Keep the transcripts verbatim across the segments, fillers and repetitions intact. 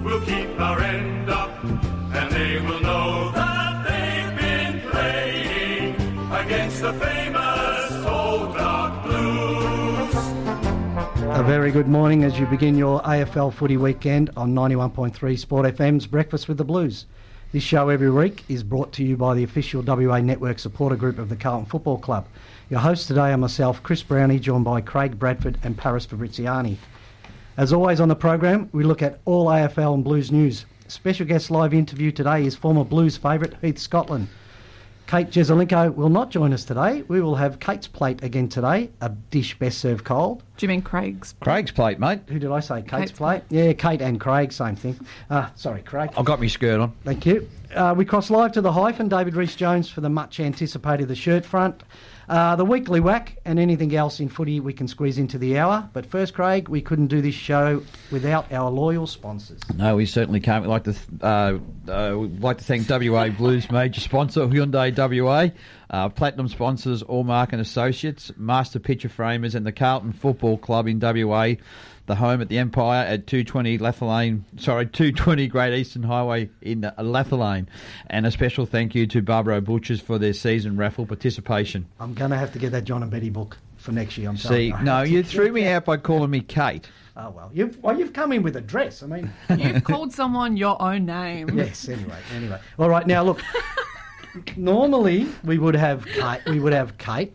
will keep our end up, and they will know that they've been playing against the famous Old Dark Blues. A very good morning as you begin your A F L footy weekend on ninety-one point three Sport F M's Breakfast with the Blues. This show every week is brought to you by the official W A Network supporter group of the Carlton Football Club. Your hosts today are myself, Chris Brownie, joined by Craig Bradford and Paris Fabriziani. As always on the program, we look at all A F L and Blues news. Special guest live interview today is former Blues favourite Heath Scotland. Kate Jesaulenko will not join us today. We will have Kate's plate again today, a dish best served cold. Do you mean Craig's? Craig's plate, mate. Who did I say? Kate's, Kate's plate? plate. Yeah, Kate and Craig, same thing. Uh, sorry, Craig. I've got my skirt on. Thank you. Uh, we cross live to the hyphen, David Rees-Jones for the much anticipated The Shirt Front. Uh, the weekly whack and anything else in footy we can squeeze into the hour. But first, Craig, we couldn't do this show without our loyal sponsors. No, we certainly can't. We'd like to, th- uh, uh, we'd like to thank W A Blues major sponsor, Hyundai W A, uh, Platinum sponsors, Allmark and Associates, Master Picture Framers and the Carlton Football Club in W A, the home at the Empire at two twenty Lathalane, sorry, two twenty Great Eastern Highway in Lathalane. And a special thank you to Barbaro Butchers for their season raffle participation. I'm going to have to get that John and Betty book for next year. I'm See, sorry. no, you threw me out by calling me Kate. Oh, well, you've, well, you've come in with a dress. I mean... You've called someone your own name. Yes, anyway, anyway. All right, now, look, normally we would have Kate, we would have Kate.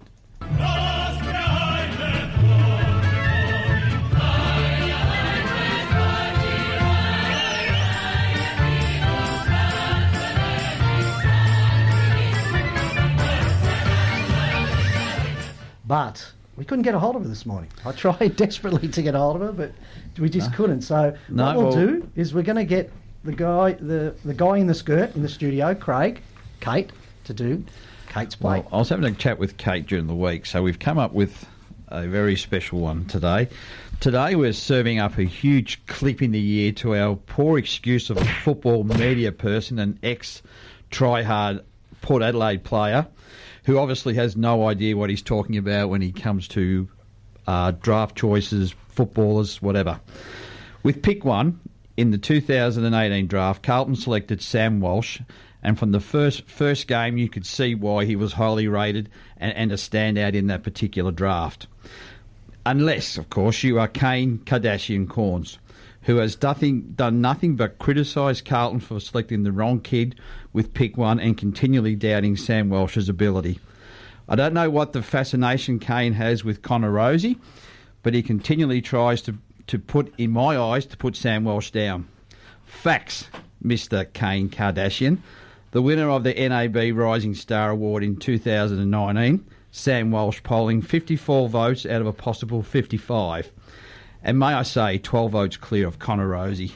But we couldn't get a hold of her this morning. I tried desperately to get a hold of her, but we just no. couldn't. So no, what we'll, well, do is we're going to get the guy, the, the guy in the skirt in the studio, Craig, Kate, to do Kate's plate. Well, I was having a chat with Kate during the week, so we've come up with a very special one today. Today we're serving up a huge clip in the year to our poor excuse of a football media person, an ex-try-hard Port Adelaide player, who obviously has no idea what he's talking about when he comes to uh, draft choices, footballers, whatever. With pick one, in the two thousand eighteen draft, Carlton selected Sam Walsh, and from the first first game you could see why he was highly rated and, and a standout in that particular draft. Unless, of course, you are Kane Kardashian Corns, who has nothing, done nothing but criticise Carlton for selecting the wrong kid with pick one and continually doubting Sam Walsh's ability. I don't know what the fascination Kane has with Connor Rozee, but he continually tries to, to put, in my eyes, to put Sam Walsh down. Facts, Mister Kane Kardashian. The winner of the N A B Rising Star Award in two thousand nineteen, Sam Walsh polling fifty-four votes out of a possible fifty-five. And may I say, twelve votes clear of Connor Rozee.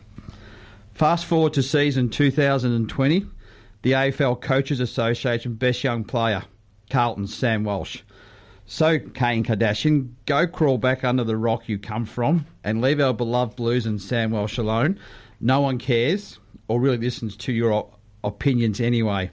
Fast forward to season two thousand twenty, the A F L Coaches Association Best Young Player, Carlton's Sam Walsh. So, Kane Kardashian, go crawl back under the rock you come from and leave our beloved Blues and Sam Walsh alone. No one cares or really listens to your op- opinions anyway.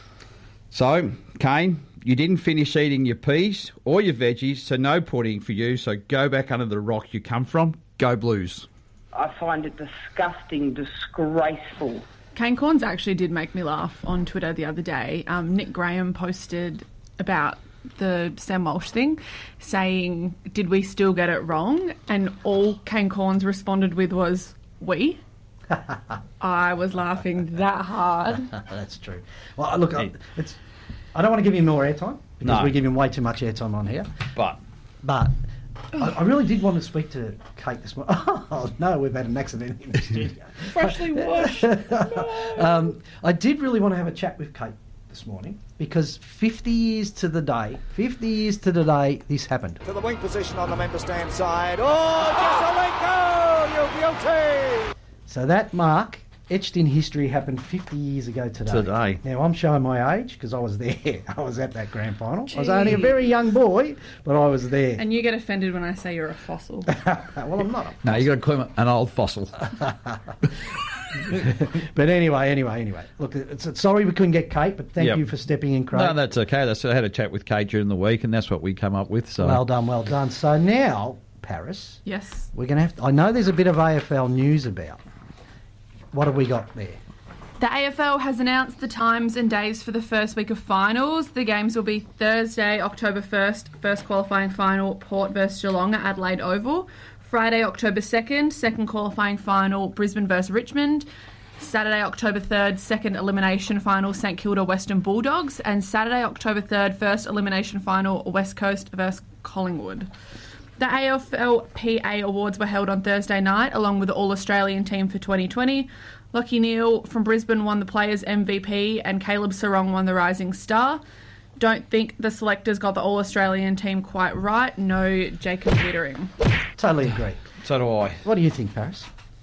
So, Kane, you didn't finish eating your peas or your veggies, so no pudding for you. So go back under the rock you come from. Go Blues. I find it disgusting, disgraceful. Kane Corns actually did make me laugh on Twitter the other day. Um, Nick Graham posted about the Sam Walsh thing, saying, did we still get it wrong? And all Kane Corns responded with was, we. I was laughing that hard. That's true. Well, look, I, it's... I don't want to give him more airtime because no. we give him way too much airtime on here. But, but I, I really did want to speak to Kate this morning. Oh no, we've had an accident in the studio. Freshly washed. No. um, I did really want to have a chat with Kate this morning because fifty years to the day, fifty years to the day, this happened. To the wing position on the member stand side. Oh, Jesaulenko, you beauty! So that mark, etched in history, happened fifty years ago today. Today. Now, I'm showing my age because I was there. I was at that grand final. Gee. I was only a very young boy, but I was there. And you get offended when I say you're a fossil. Well, I'm not a fossil. No, you got to call him an old fossil. But anyway, anyway, anyway. Look, it's, it's, sorry we couldn't get Kate, but thank yep. you for stepping in, Craig. No, that's okay. That's, I had a chat with Kate during the week, and that's what we come up with. So well done, well done. So now, Paris. Yes. We're going to have to... I know there's a bit of A F L news about. what have we got there? The A F L has announced the times and days for the first week of finals. The games will be Thursday, October first, first qualifying final, Port versus Geelong at Adelaide Oval. Friday, October second, second qualifying final, Brisbane versus Richmond. Saturday, October third, second elimination final, St Kilda Western Bulldogs. And Saturday, October third, first elimination final, West Coast versus Collingwood. The A F L P A Awards were held on Thursday night, along with the All-Australian team for twenty twenty. Lachie Neale from Brisbane won the Players' M V P and Caleb Sarong won the Rising Star. Don't think the selectors got the All-Australian team quite right. No Jacob Wittering. Totally agree. So do I. What do you think, Paris,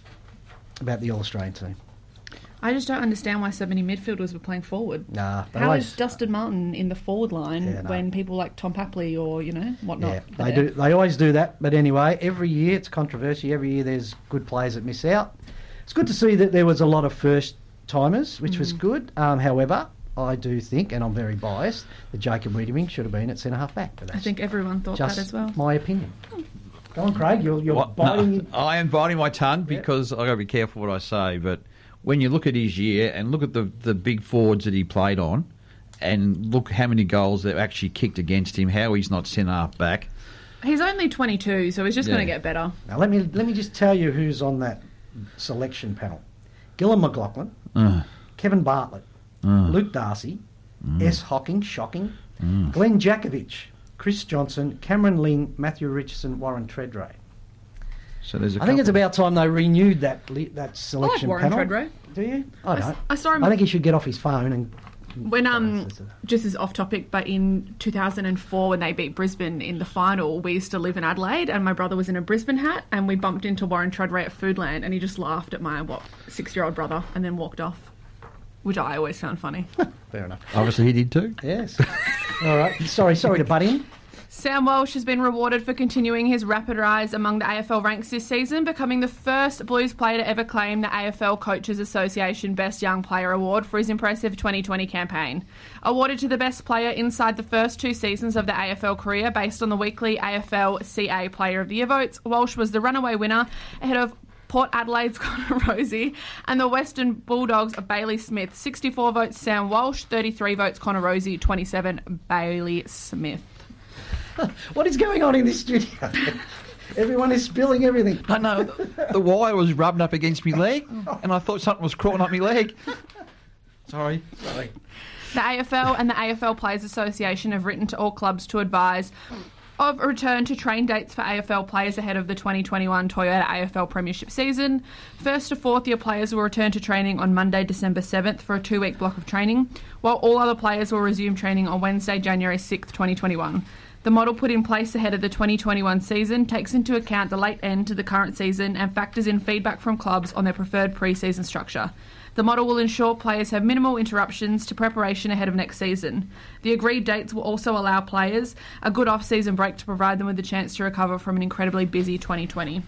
about the All-Australian team? I just don't understand why so many midfielders were playing forward. Nah, but How always, is Dustin Martin in the forward line Yeah, no. when people like Tom Papley or, you know, whatnot? Yeah, are they there? do. They always do that. But anyway, every year it's controversy. Every year there's good players that miss out. It's good to see that there was a lot of first timers, which Mm. was good. Um, however, I do think, and I'm very biased, that Jacob Wiedering should have been at centre half back. But I that's think everyone thought just that as well. my opinion. Go on, Craig. You're, you're What? biting. No, I am biting my tongue because I've got to be careful what I say. But when you look at his year and look at the, the big forwards that he played on and look how many goals they've actually kicked against him, how he's not centre half back. He's only twenty-two, so he's just Yeah. going to get better. Now let me let me just tell you who's on that selection panel: Gillon McLaughlin, Uh, Kevin Bartlett, uh, Luke Darcy, Mm. S. Hocking, shocking, Glenn Jakovich, Chris Johnson, Cameron Ling, Matthew Richardson, Warren Treadray. so there's a I think it's couple. about time they renewed that li- that I like selection Warren panel. Treadray. Do you? I I s- don't. I saw him- I think he should get off his phone and. When um, just as off topic, but in two thousand four when they beat Brisbane in the final, we used to live in Adelaide, and my brother was in a Brisbane hat, and we bumped into Warren Treadray at Foodland, and he just laughed at my what six-year-old brother, and then walked off, which I always found funny. Fair enough. Obviously he did too. Yes. All right. Sorry, sorry to butt in. Sam Walsh has been rewarded for continuing his rapid rise among the A F L ranks this season, becoming the first Blues player to ever claim the A F L Coaches Association Best Young Player Award for his impressive twenty twenty campaign. Awarded to the best player inside the first two seasons of the A F L career based on the weekly A F L C A Player of the Year votes, Walsh was the runaway winner ahead of Port Adelaide's Connor Rosie and the Western Bulldogs of Bailey Smith. sixty-four votes Sam Walsh, thirty-three votes Connor Rosie, twenty-seven Bailey Smith. What is going on in this studio? Everyone is spilling everything. No, no, the, the wire was rubbing up against my leg, and I thought something was crawling up my leg. Sorry. Sorry. The A F L and the A F L Players Association have written to all clubs to advise of a return to train dates for A F L players ahead of the twenty twenty-one Toyota A F L Premiership season. First to fourth year players will return to training on Monday, December seventh for a two-week block of training, while all other players will resume training on Wednesday, January sixth, twenty twenty-one. The model put in place ahead of the twenty twenty-one season takes into account the late end to the current season and factors in feedback from clubs on their preferred pre-season structure. The model will ensure players have minimal interruptions to preparation ahead of next season. The agreed dates will also allow players a good off-season break to provide them with the chance to recover from an incredibly busy twenty twenty.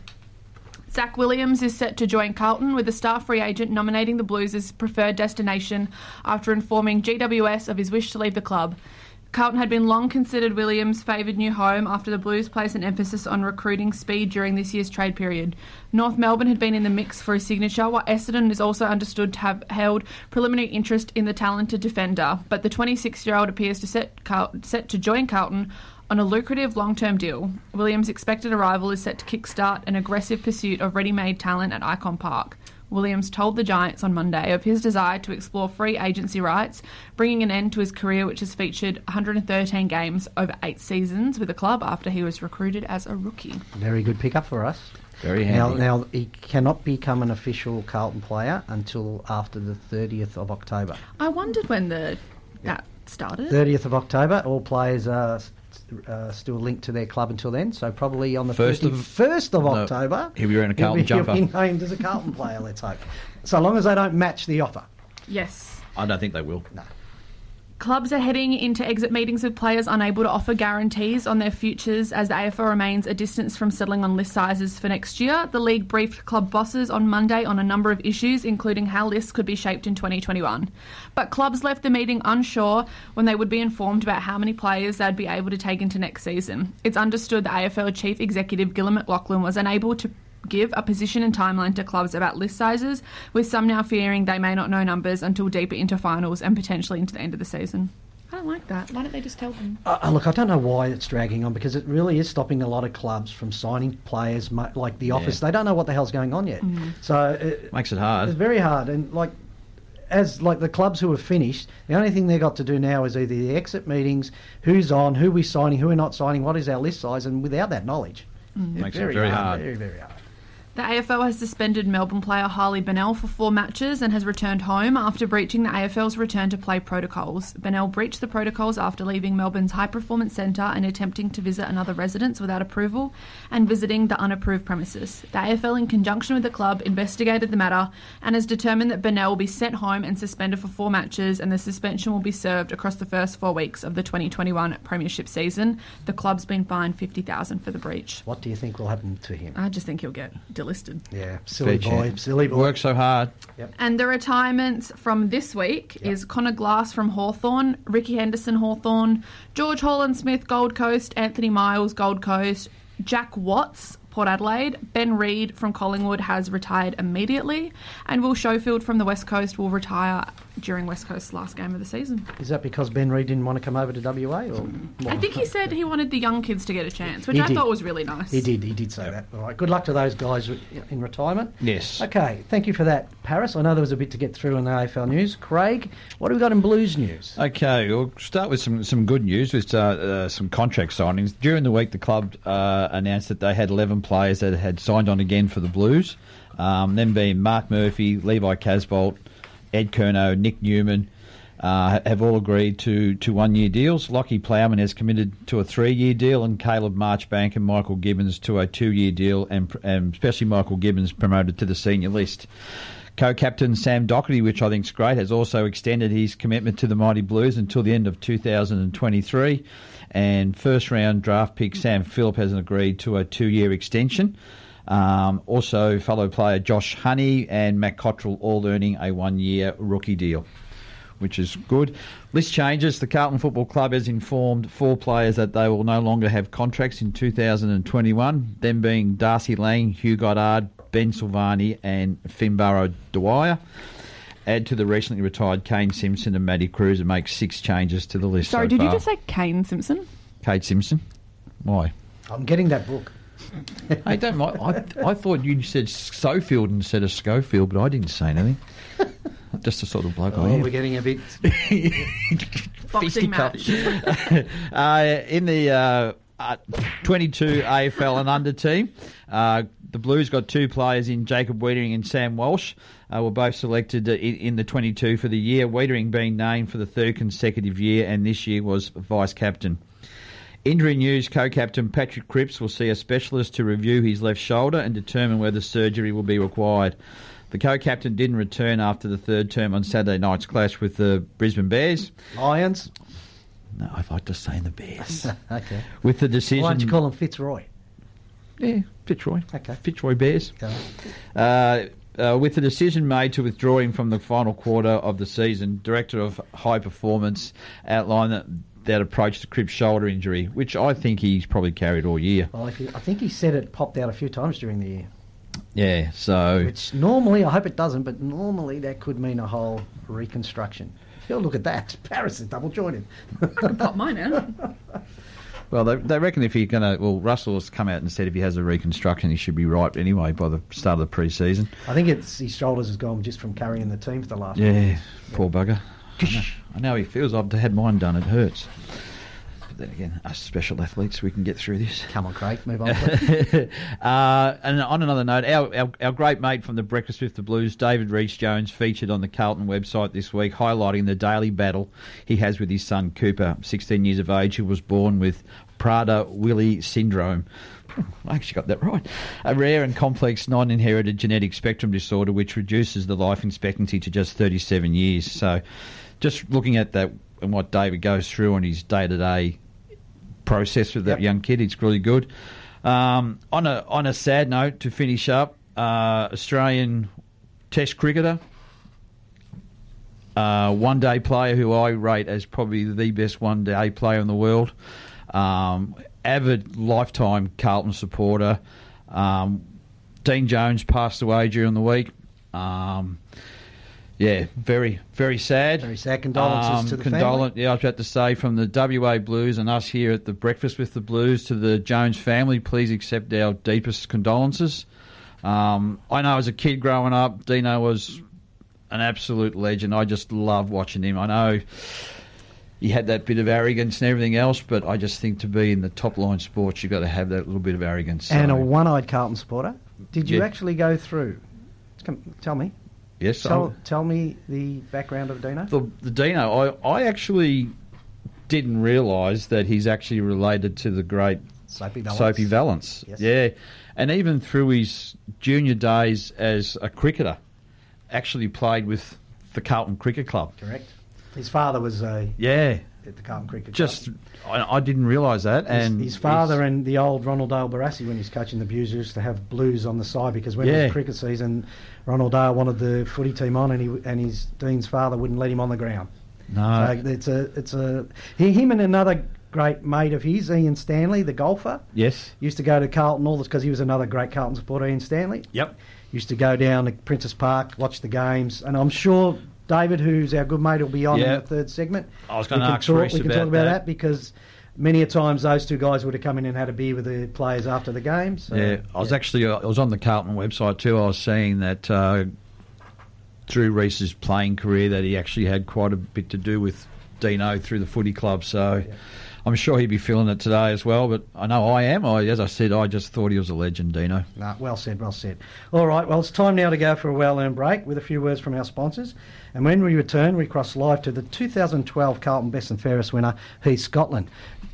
Zach Williams is set to join Carlton, with the star free agent nominating the Blues as preferred destination after informing G W S of his wish to leave the club. Carlton had been long considered Williams' favoured new home after the Blues placed an emphasis on recruiting speed during this year's trade period. North Melbourne had been in the mix for his signature, while Essendon is also understood to have held preliminary interest in the talented defender, but the twenty-six-year-old appears to set, Carl- set to join Carlton on a lucrative long-term deal. Williams' expected arrival is set to kickstart an aggressive pursuit of ready-made talent at Icon Park. Williams told the Giants on Monday of his desire to explore free agency rights, bringing an end to his career, which has featured one hundred thirteen games over eight seasons with the club after he was recruited as a rookie. Very good pickup for us. Very Now, handy. now he cannot become an official Carlton player until after the thirtieth of October. I wondered when the that started. thirtieth of October, all players are uh, still linked to their club until then, so probably on the First of- thirty-first of no, October, he'll be wearing a he'll Carlton be, jumper. He'll be named as a Carlton player, let's hope. So long as they don't match the offer. Yes. I don't think they will. No. Clubs are heading into exit meetings with players unable to offer guarantees on their futures as the A F L remains a distance from settling on list sizes for next year. The league briefed club bosses on Monday on a number of issues, including how lists could be shaped in twenty twenty-one. But clubs left the meeting unsure when they would be informed about how many players they'd be able to take into next season. It's understood the A F L Chief Executive Gillon McLaughlin was unable to give a position and timeline to clubs about list sizes, with some now fearing they may not know numbers until deeper into finals and potentially into the end of the season. I don't like that. Why don't they just tell them? Uh, look, I don't know why it's dragging on, because it really is stopping a lot of clubs from signing players mu- like the office. Yeah. They don't know what the hell's going on yet. Mm. So it Makes it hard. It's very hard. And like, as like the clubs who have finished, the only thing they've got to do now is either the exit meetings, who's on, who we're signing, who we're not signing, what is our list size, and without that knowledge, Mm. it's Makes it very hard. Very, very hard. The A F L has suspended Melbourne player Harley Bennell for four matches and has returned home after breaching the A F L's return to play protocols. Bennell breached the protocols after leaving Melbourne's High Performance Centre and attempting to visit another residence without approval and visiting the unapproved premises. The A F L, in conjunction with the club, investigated the matter and has determined that Bennell will be sent home and suspended for four matches, and the suspension will be served across the first four weeks of the twenty twenty-one Premiership season. The club's been fined fifty thousand dollars for the breach. What do you think will happen to him? I just think he'll get delisted. Yeah, silly Fair boy, chance. silly boy. Work so hard. And the retirements from this week Yep. is Connor Glass from Hawthorn, Ricky Henderson Hawthorn, George Holland-Smith Gold Coast, Anthony Miles Gold Coast, Jack Watts Port Adelaide, Ben Reid from Collingwood has retired immediately, and Will Schofield from the West Coast will retire during West Coast's last game of the season. Is that because Ben Reid didn't want to come over to W A? Or I think he said he wanted the young kids to get a chance, which He I did. thought was really nice. He did, he did say that. All right, good luck to those guys in retirement. Yes. Okay, thank you for that, Paris. I know there was a bit to get through in the A F L news. Craig, what have we got in Blues news? Okay, we'll start with some, some good news with uh, uh, some contract signings. During the week, the club uh, announced that they had eleven players that had signed on again for the Blues, um, them being Mark Murphy, Levi Casbolt, Ed Curnow, Nick Newman, uh, have all agreed to, to one-year deals. Lockie Plowman has committed to a three-year deal, and Caleb Marchbank and Michael Gibbons to a two-year deal, and, and especially Michael Gibbons promoted to the senior list. Co-captain Sam Doherty, which I think is great, has also extended his commitment to the Mighty Blues until the end of two thousand twenty-three. And first-round draft pick Sam Phillip has agreed to a two-year extension. Um, also, fellow player Josh Honey and Matt Cottrell all earning a one-year rookie deal, which is good. List changes. The Carlton Football Club has informed four players that they will no longer have contracts in two thousand twenty-one, them being Darcy Lang, Hugh Goddard, Ben Silvani and Finbarrow Dwyer. Add to the recently retired Kane Simpson and Matty Cruz and make six changes to the list. Sorry, so did far. you just say Kane Simpson? Kate Simpson? Why? I'm getting that book. Hey, don't mind. I, I thought you said Schofield instead of Schofield, but I didn't say anything. Just a sort of bloke I Oh, am. we're getting a bit... Boxing match. uh, in the uh, uh, twenty-two A F L and under team, uh, the Blues got two players in, Jacob Wiedering and Sam Walsh. Uh, were both selected uh, in, in the twenty-two for the year, Wiedering being named for the third consecutive year, and this year was vice-captain. Injury news, co-captain Patrick Cripps will see a specialist to review his left shoulder and determine whether surgery will be required. The co-captain didn't return after the third term on Saturday night's clash with the Brisbane Bears. Lions? No, I'd like to say the Bears. Okay. With the decision... Why don't you call him Fitzroy? Yeah, Fitzroy. Okay. Fitzroy Bears. Okay. Uh, uh, with the decision made to withdraw him from the final quarter of the season, Director of High Performance outlined that, that approach to Cripps' shoulder injury, which I think he's probably carried all year. Well, if you, I think he said it popped out a few times during the year. Yeah, so... Which normally, I hope it doesn't, but normally that could mean a whole reconstruction. Oh, look at that. Paris is double jointed. I could pop mine out. Well, they, they reckon if you're going to... Well, Russell has come out and said if he has a reconstruction, he should be right anyway by the start of the pre-season. I think it's his shoulders has gone just from carrying the team for the last Yeah, year. poor bugger. I know, I know he feels. I've had mine done. It hurts. But then again, us special athletes, we can get through this. Come on, Craig, move on. please. uh, and on another note, our, our our great mate from the Breakfast with the Blues, David Rees-Jones, featured on the Carlton website this week, highlighting the daily battle he has with his son Cooper, sixteen years of age, who was born with Prader-Willi syndrome. I actually got that right. A rare and complex non-inherited genetic spectrum disorder which reduces the life expectancy to just thirty-seven years. So just looking at that and what David goes through on his day-to-day process with that Yep. young kid, it's really good. Um, on a on a sad note, to finish up, uh, Australian Test cricketer, uh, one-day player who I rate as probably the best one-day player in the world, um, avid lifetime Carlton supporter, um, Dean Jones passed away during the week. Um, yeah, very, very sad. Very sad. Condolences um, to the condol- family. Yeah, I was about to say, from the W A Blues and us here at the Breakfast with the Blues to the Jones family, please accept our deepest condolences. Um, I know as a kid growing up, Dino was an absolute legend. I just love watching him. I know he had that bit of arrogance and everything else, but I just think to be in the top line sports, you've got to have that little bit of arrogance. And so, a one-eyed Carlton supporter. Did you Yeah. actually go through? Come, tell me. yes, Tell, I- tell me the background of Dino. the, the Dino, I, I actually didn't realise that he's actually related to the great Soapy Valance. Soapy Valance. Yes. Yeah. And even through his junior days as a cricketer, actually played with the Carlton Cricket Club. Correct. His father was a Yeah. at the Carlton Cricket Club. Just, I, I didn't realise that. His, And his father he's- and the old Ronald Dale Barassi, when he's coaching the Blues, used to have Blues on the side because when it Yeah. was cricket season, Ronald Dale wanted the footy team on, and he and his Dean's father wouldn't let him on the ground. No. So it's a it's a he, him and another great mate of his, Ian Stanley, the golfer, Yes. used to go to Carlton all this because he was another great Carlton supporter. Ian Stanley Yep. used to go down to Princess Park, watch the games, and I'm sure David, who's our good mate, will be on Yeah. in the third segment. I was We gonna can ask talk- Reece We can about talk about that. that because many a times those two guys would have come in and had a beer with the players after the game. So, Yeah, I was yeah. actually I was on the Carlton website too. I was seeing that uh, Drew Reese's playing career, that he actually had quite a bit to do with Dino through the footy club. So Yeah. I'm sure he'd be feeling it today as well. But I know I am. I, as I said, I just thought he was a legend, Dino. Nah, well said, well said. All right, well, it's time now to go for a well-earned break with a few words from our sponsors. And when we return, we cross live to the two thousand twelve Carlton Best and Fairest winner, Heath Scotland.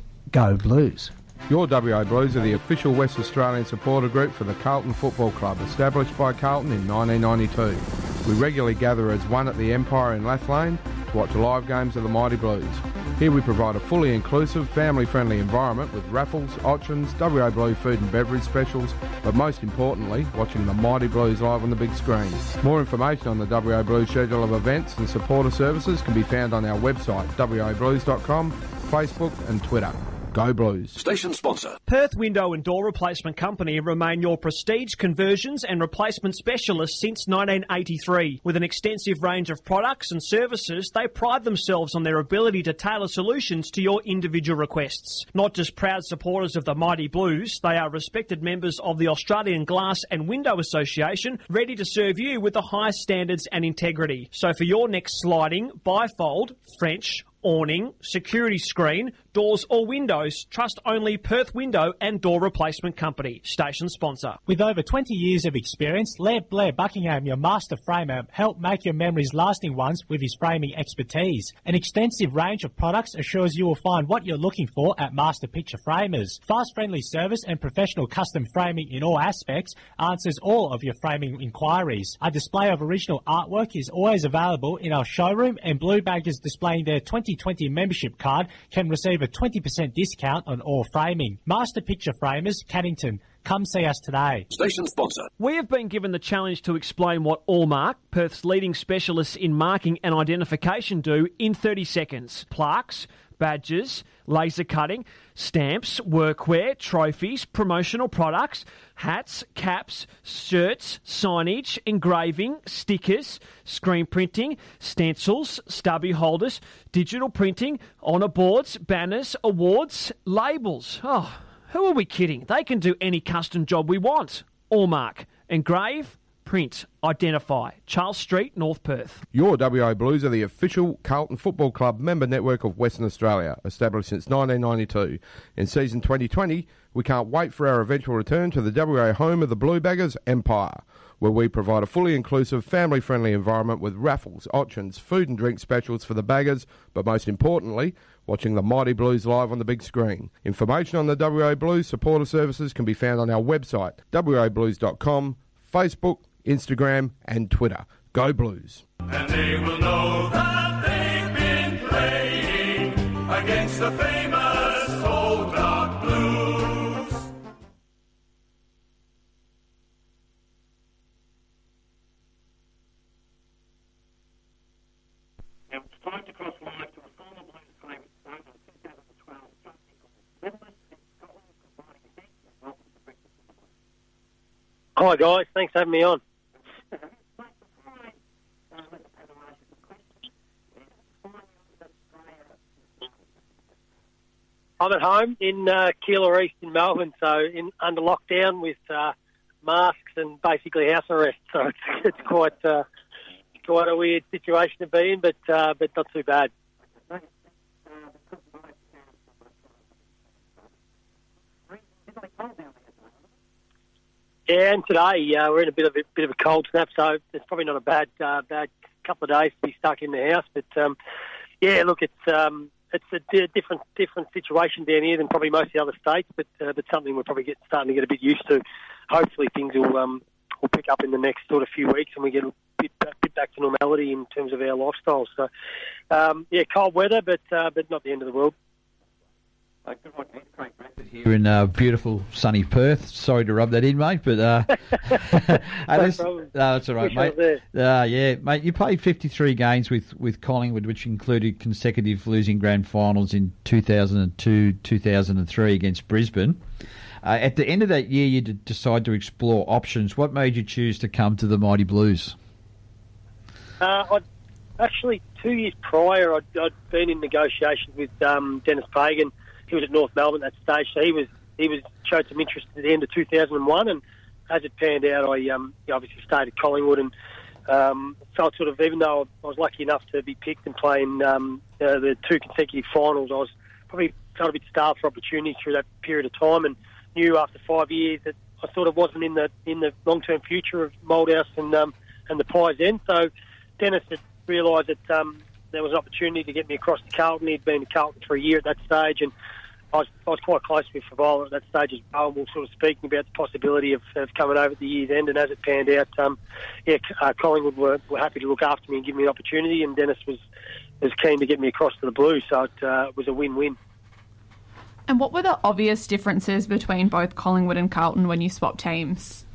Go Blues. Your W A Blues are the official West Australian supporter group for the Carlton Football Club, established by Carlton in nineteen ninety-two. We regularly gather as one at the Empire in Lathlane to watch live games of the Mighty Blues. Here we provide a fully inclusive, family-friendly environment with raffles, auctions, W A Blue food and beverage specials, but most importantly, watching the Mighty Blues live on the big screen. More information on the W A Blues schedule of events and supporter services can be found on our website, w a blues dot com, Facebook and Twitter. Go Blues. Station sponsor. Perth Window and Door Replacement Company remain your prestige conversions and replacement specialists since nineteen eighty-three. With an extensive range of products and services, they pride themselves on their ability to tailor solutions to your individual requests. Not just proud supporters of the Mighty Blues, they are respected members of the Australian Glass and Window Association, ready to serve you with the highest standards and integrity. So for your next sliding, bifold, French, awning, security screen, doors or windows, trust only Perth Window and Door Replacement Company. Station sponsor. With over twenty years of experience, Laird Blair Buckingham, your master framer, helped make your memories lasting ones with his framing expertise. An extensive range of products assures you will find what you're looking for at Master Picture Framers. Fast-friendly service and professional custom framing in all aspects answers all of your framing inquiries. A display of original artwork is always available in our showroom, and Blue Baggers displaying their twenty twenty membership card can receive a twenty percent discount on all framing. Master Picture Framers, Cannington. Come see us today. Station sponsor. We have been given the challenge to explain what Allmark, Perth's leading specialists in marking and identification, do in thirty seconds. Plaques, badges, laser cutting, stamps, workwear, trophies, promotional products, hats, caps, shirts, signage, engraving, stickers, screen printing, stencils, stubby holders, digital printing, honour boards, banners, awards, labels. Oh, who are we kidding? They can do any custom job we want. Allmark. Engrave, print, identify. Charles Street, North Perth. Your W A Blues are the official Carlton Football Club member network of Western Australia, established since nineteen ninety-two. In season twenty twenty, we can't wait for our eventual return to the W A home of the Blue Baggers, Empire, where we provide a fully inclusive, family-friendly environment with raffles, auctions, food and drink specials for the baggers, but most importantly, watching the Mighty Blues live on the big screen. Information on the W A Blues supporter services can be found on our website, w a blues dot com, Facebook, Instagram and Twitter. Go Blues. And they will know that they've been playing against the famous Old Dark Blues. Now it's time to cross live to a former Blues favourite son in two thousand twelve, Justin Gordon. Midland and Scotland providing a heat and welcome to Breakfast with the Blues. Hi, guys. Thanks for having me on. I'm at home in uh, Keilor East in Melbourne, so in under lockdown with uh, masks and basically house arrest. So it's, it's quite uh, quite a weird situation to be in, but uh, but not too bad. Yeah, and today uh, we're in a bit of a bit of a cold snap, so it's probably not a bad uh, bad couple of days to be stuck in the house. But um, yeah, look, it's um, it's a di- different different situation down here than probably most of the other states, but uh, but something we're probably get, starting to get a bit used to. Hopefully, things will um, will pick up in the next sort of few weeks, and we get a bit, a bit back to normality in terms of our lifestyle. So um, yeah, cold weather, but uh, but not the end of the world. Here in uh, beautiful sunny Perth. Sorry to rub that in, mate, but uh, no this, problem. no, that's all right, Wish I mate. was Uh, yeah, mate. You played fifty-three games with, with Collingwood, which included consecutive losing grand finals in two thousand two, two thousand three against Brisbane. Uh, at the end of that year, you d- decided to explore options. What made you choose to come to the Mighty Blues? Uh, I'd, actually, two years prior, I'd, I'd been in negotiations with um, Dennis Pagan. He was at North Melbourne at that stage, so he was he was showed some interest at the end of two thousand one, and as it panned out, I um, obviously stayed at Collingwood and um, felt sort of, even though I was lucky enough to be picked and play in um, uh, the two consecutive finals, I was probably felt a bit starved for opportunities through that period of time, and knew after five years that I sort of wasn't in the in the long term future of Moldhouse and um, and the Pies then. So Dennis had realised that um, there was an opportunity to get me across to Carlton. He'd been to Carlton for a year at that stage, and I was, I was quite close with Favola at that stage as well. And we were sort of speaking about the possibility of, of coming over at the year's end, and as it panned out, um, yeah, uh, Collingwood were, were happy to look after me and give me an opportunity, and Dennis was, was keen to get me across to the Blues, so it uh, was a win-win. And what were the obvious differences between both Collingwood and Carlton when you swapped teams?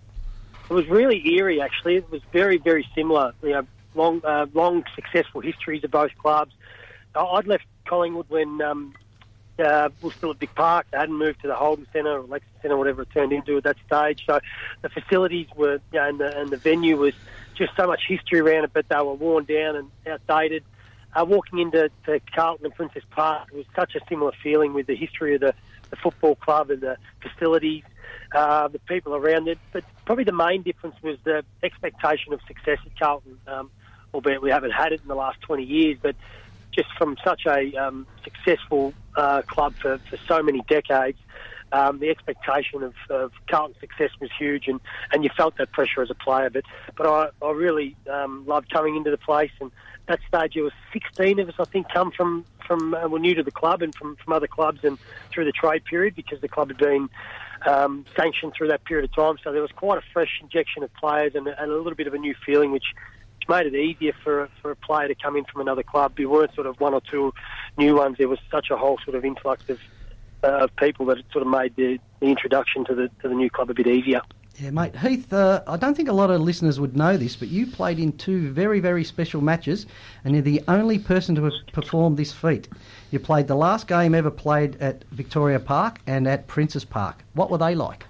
It was really eerie, actually. It was very, very similar. You know, long, uh, long successful histories of both clubs. I'd left Collingwood when um, uh, we were still at Vic Park. They hadn't moved to the Holden Centre or Lexington Centre, whatever it turned into at that stage. So the facilities were, you know, and, the, and the venue was just so much history around it, but they were worn down and outdated. Uh, walking into to Carlton and Princess Park, it was such a similar feeling with the history of the, the football club and the facilities, uh, the people around it. But probably the main difference was the expectation of success at Carlton, um, albeit we haven't had it in the last twenty years, but just from such a um, successful uh, club for, for so many decades, um, the expectation of, of Carlton's success was huge, and, and you felt that pressure as a player. But but I, I really um, loved coming into the place, and at that stage there was sixteen of us, I think, come from, from uh, were new to the club and from, from other clubs and through the trade period, because the club had been um, sanctioned through that period of time. So there was quite a fresh injection of players and, and a little bit of a new feeling, which made it easier for for a player to come in from another club. We weren't sort of one or two new ones. There was such a whole sort of influx of, uh, of people that it sort of made the, the introduction to the to the new club a bit easier. Yeah, mate. Heath, uh, I don't think a lot of listeners would know this, but you played in two very, very special matches, and you're the only person to have performed this feat. You played the last game ever played at Victoria Park and at Princess Park. What were they like?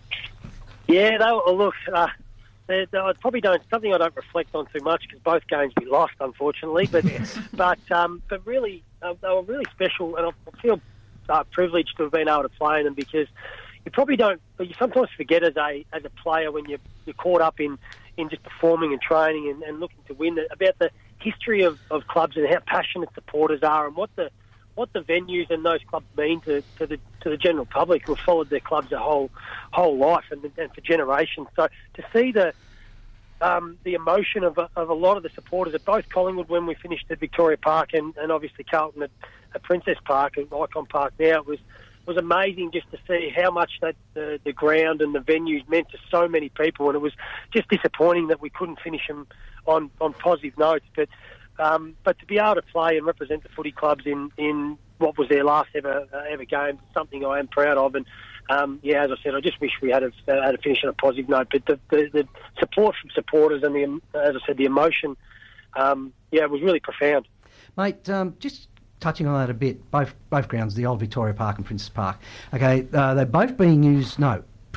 Yeah, they were, look, uh, they, they, I probably don't, something I don't reflect on too much, because both games we lost, unfortunately, but but um, but really, uh, they were really special, and I feel uh, privileged to have been able to play in them, because you probably don't, but you sometimes forget as a as a player when you're, you're caught up in, in just performing and training and, and looking to win, about the history of, of clubs and how passionate supporters are, and what the what the venues and those clubs mean to, to the to the general public who have followed their clubs their whole whole life and, and for generations. So to see the um, the emotion of a, of a lot of the supporters at both Collingwood when we finished at Victoria Park and, and obviously Carlton at, at Princess Park and Icon Park now, it was was amazing just to see how much that the, the ground and the venues meant to so many people, and it was just disappointing that we couldn't finish them on, on positive notes. But um, but to be able to play and represent the footy clubs in, in what was their last ever uh, ever game is something I am proud of. And um, yeah, as I said, I just wish we had a, uh, had a finish on a positive note. But the, the, the support from supporters and the as I said, the emotion, um, yeah, it was really profound. Mate, um, just touching on that a bit, both both grounds, the old Victoria Park and Princess Park. Okay, uh, they're both being used. No,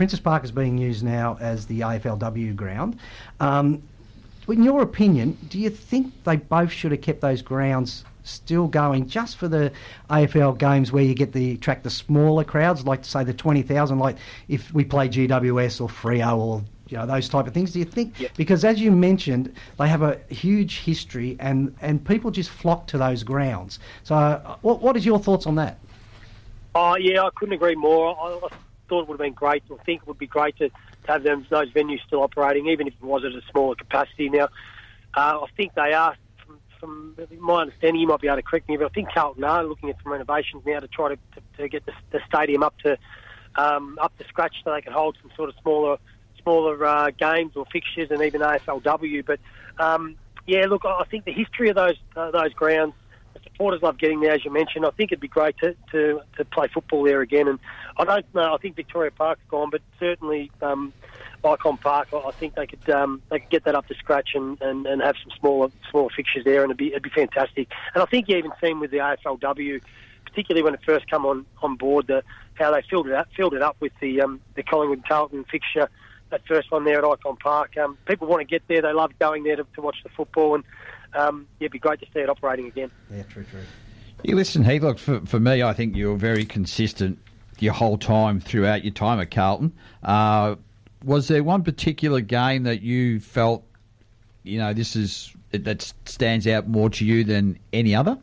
Princess Park is being used now as the A F L W ground. Um, in your opinion, do you think they both should have kept those grounds still going just for the A F L games where you get the attract the smaller crowds, like say the twenty thousand, like if we play G W S or Freo or you know those type of things? Do you think? Yep. Because as you mentioned, they have a huge history and, and people just flock to those grounds. So, uh, what what is your thoughts on that? Oh yeah, I couldn't agree more. I, I thought it would have been great. I think it would be great to, to have them, those venues still operating, even if it was at a smaller capacity. Now, uh, I think they are. From my understanding, you might be able to correct me, but I think Carlton are looking at some renovations now to try to, to, to get the, the stadium up to um, up to scratch so they can hold some sort of smaller smaller uh, games or fixtures and even A F L W. But um, yeah, look, I think the history of those uh, those grounds, the supporters love getting there, as you mentioned. I think it'd be great to, to, to play football there again. And I don't know. I think Victoria Park's gone, but certainly. Um, Icon Park, I think they could um, they could get that up to scratch and, and, and have some smaller smaller fixtures there, and it'd be it'd be fantastic. And I think you even seen with the A F L W, particularly when it first come on, on board, the how they filled it up filled it up with the um, the Collingwood Carlton fixture, that first one there at Icon Park. Um, people want to get there; they love going there to, to watch the football, and um, yeah, it'd be great to see it operating again. Yeah, true, true. Yeah, listen, Heath. Look, for for me, I think you're very consistent your whole time throughout your time at Carlton. Uh, Was there one particular game that you felt, you know, this is that stands out more to you than any other?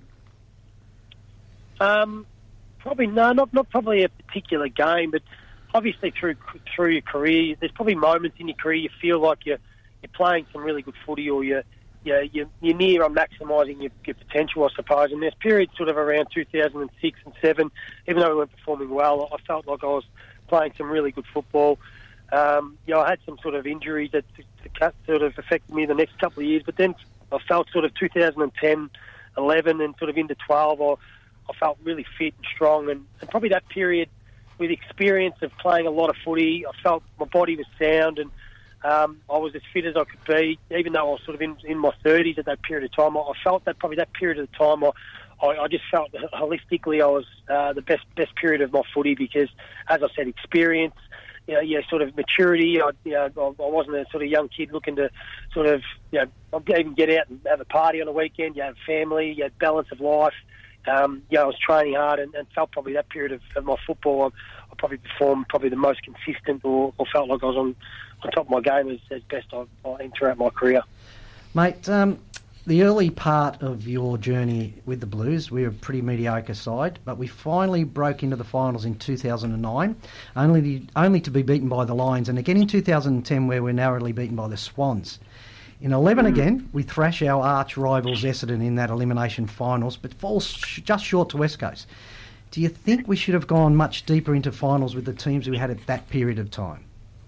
Um, probably no, not not probably a particular game, but obviously through through your career, there's probably moments in your career you feel like you're you're playing some really good footy, or you're you're, you're, you're near on maximising your, your potential, I suppose. And there's periods sort of around two thousand six and seven, even though we weren't performing well, I felt like I was playing some really good football. Um, you know, I had some sort of injuries that sort of affected me the next couple of years, but then I felt sort of two thousand ten, eleven and sort of into twelve, I, I felt really fit and strong, and, and probably that period with experience of playing a lot of footy, I felt my body was sound, and um, I was as fit as I could be, even though I was sort of in, in my thirties at that period of time. I, I felt that probably that period of time, I, I, I just felt that holistically I was uh, the best best period of my footy because, as I said, experience, You know, yeah, sort of maturity. I, you know, I wasn't a sort of young kid looking to sort of, you know, even get out and have a party on the weekend. You have family, you had balance of life. Um, you know, I was training hard and, and felt probably that period of, of my football, I, I probably performed probably the most consistent or, or felt like I was on, on top of my game as, as best I, I throughout my career. Mate, um, the early part of your journey with the Blues, we were a pretty mediocre side, but we finally broke into the finals in two thousand nine, only to, only to be beaten by the Lions, and again in two thousand ten where we're narrowly beaten by the Swans. In eleven again, we thrash our arch rivals Essendon in that elimination finals, but fall sh- just short to West Coast. Do you think we should have gone much deeper into finals with the teams we had at that period of time?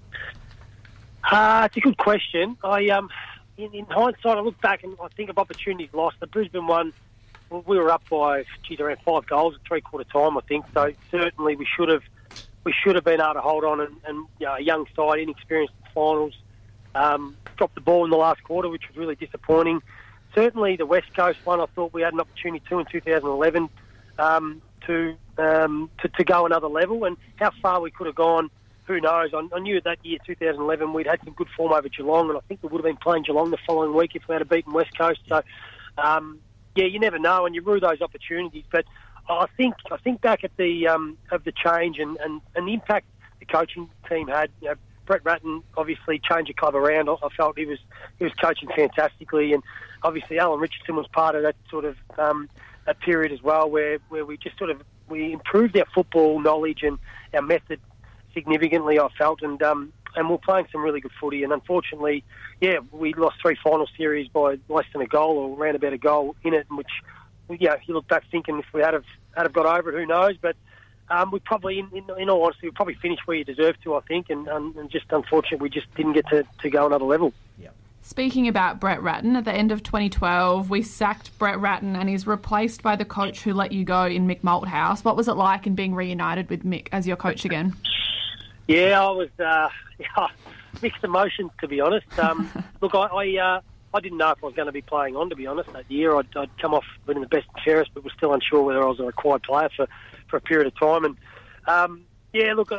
Uh, it's a good question. I um. In, in hindsight, I look back and I think of opportunities lost. The Brisbane one, we were up by geez, around five goals at three-quarter time, I think. So certainly we should have we should have been able to hold on. And, and you know, a young side, inexperienced in finals, um, dropped the ball in the last quarter, which was really disappointing. Certainly the West Coast one, I thought we had an opportunity to in two thousand eleven um, to, um, to to go another level. And how far we could have gone, who knows? I, I knew that year, two thousand eleven, we'd had some good form over Geelong, and I think we would have been playing Geelong the following week if we had beaten West Coast. So, um, yeah, you never know, and you rue those opportunities. But I think I think back at the um, of the change and, and, and the impact the coaching team had. You know, Brett Ratton obviously changed the club around. I, I felt he was he was coaching fantastically, and obviously Alan Richardson was part of that sort of um, that period as well, where, where we just sort of we improved our football knowledge and our method significantly, I felt, and um, and we're playing some really good footy. And unfortunately, yeah, we lost three final series by less than a goal or around about a goal in it, which, yeah, you look back thinking if we had have, had have got over it, who knows? But um, we probably, in, in, in all honesty, we probably finished where you deserve to, I think, and, and, and just unfortunate we just didn't get to, to go another level. Yeah. Speaking about Brett Ratton, at the end of twenty twelve, we sacked Brett Ratton and he's replaced by the coach who let you go in Mick Malthouse. What was it like in being reunited with Mick as your coach again? Yeah, I was uh, yeah, mixed emotions, to be honest. Um, look, I I, uh, I didn't know if I was going to be playing on, to be honest, that year. I'd, I'd come off winning the best and fairest, but was still unsure whether I was a required player for, for a period of time. And um, yeah, look, I,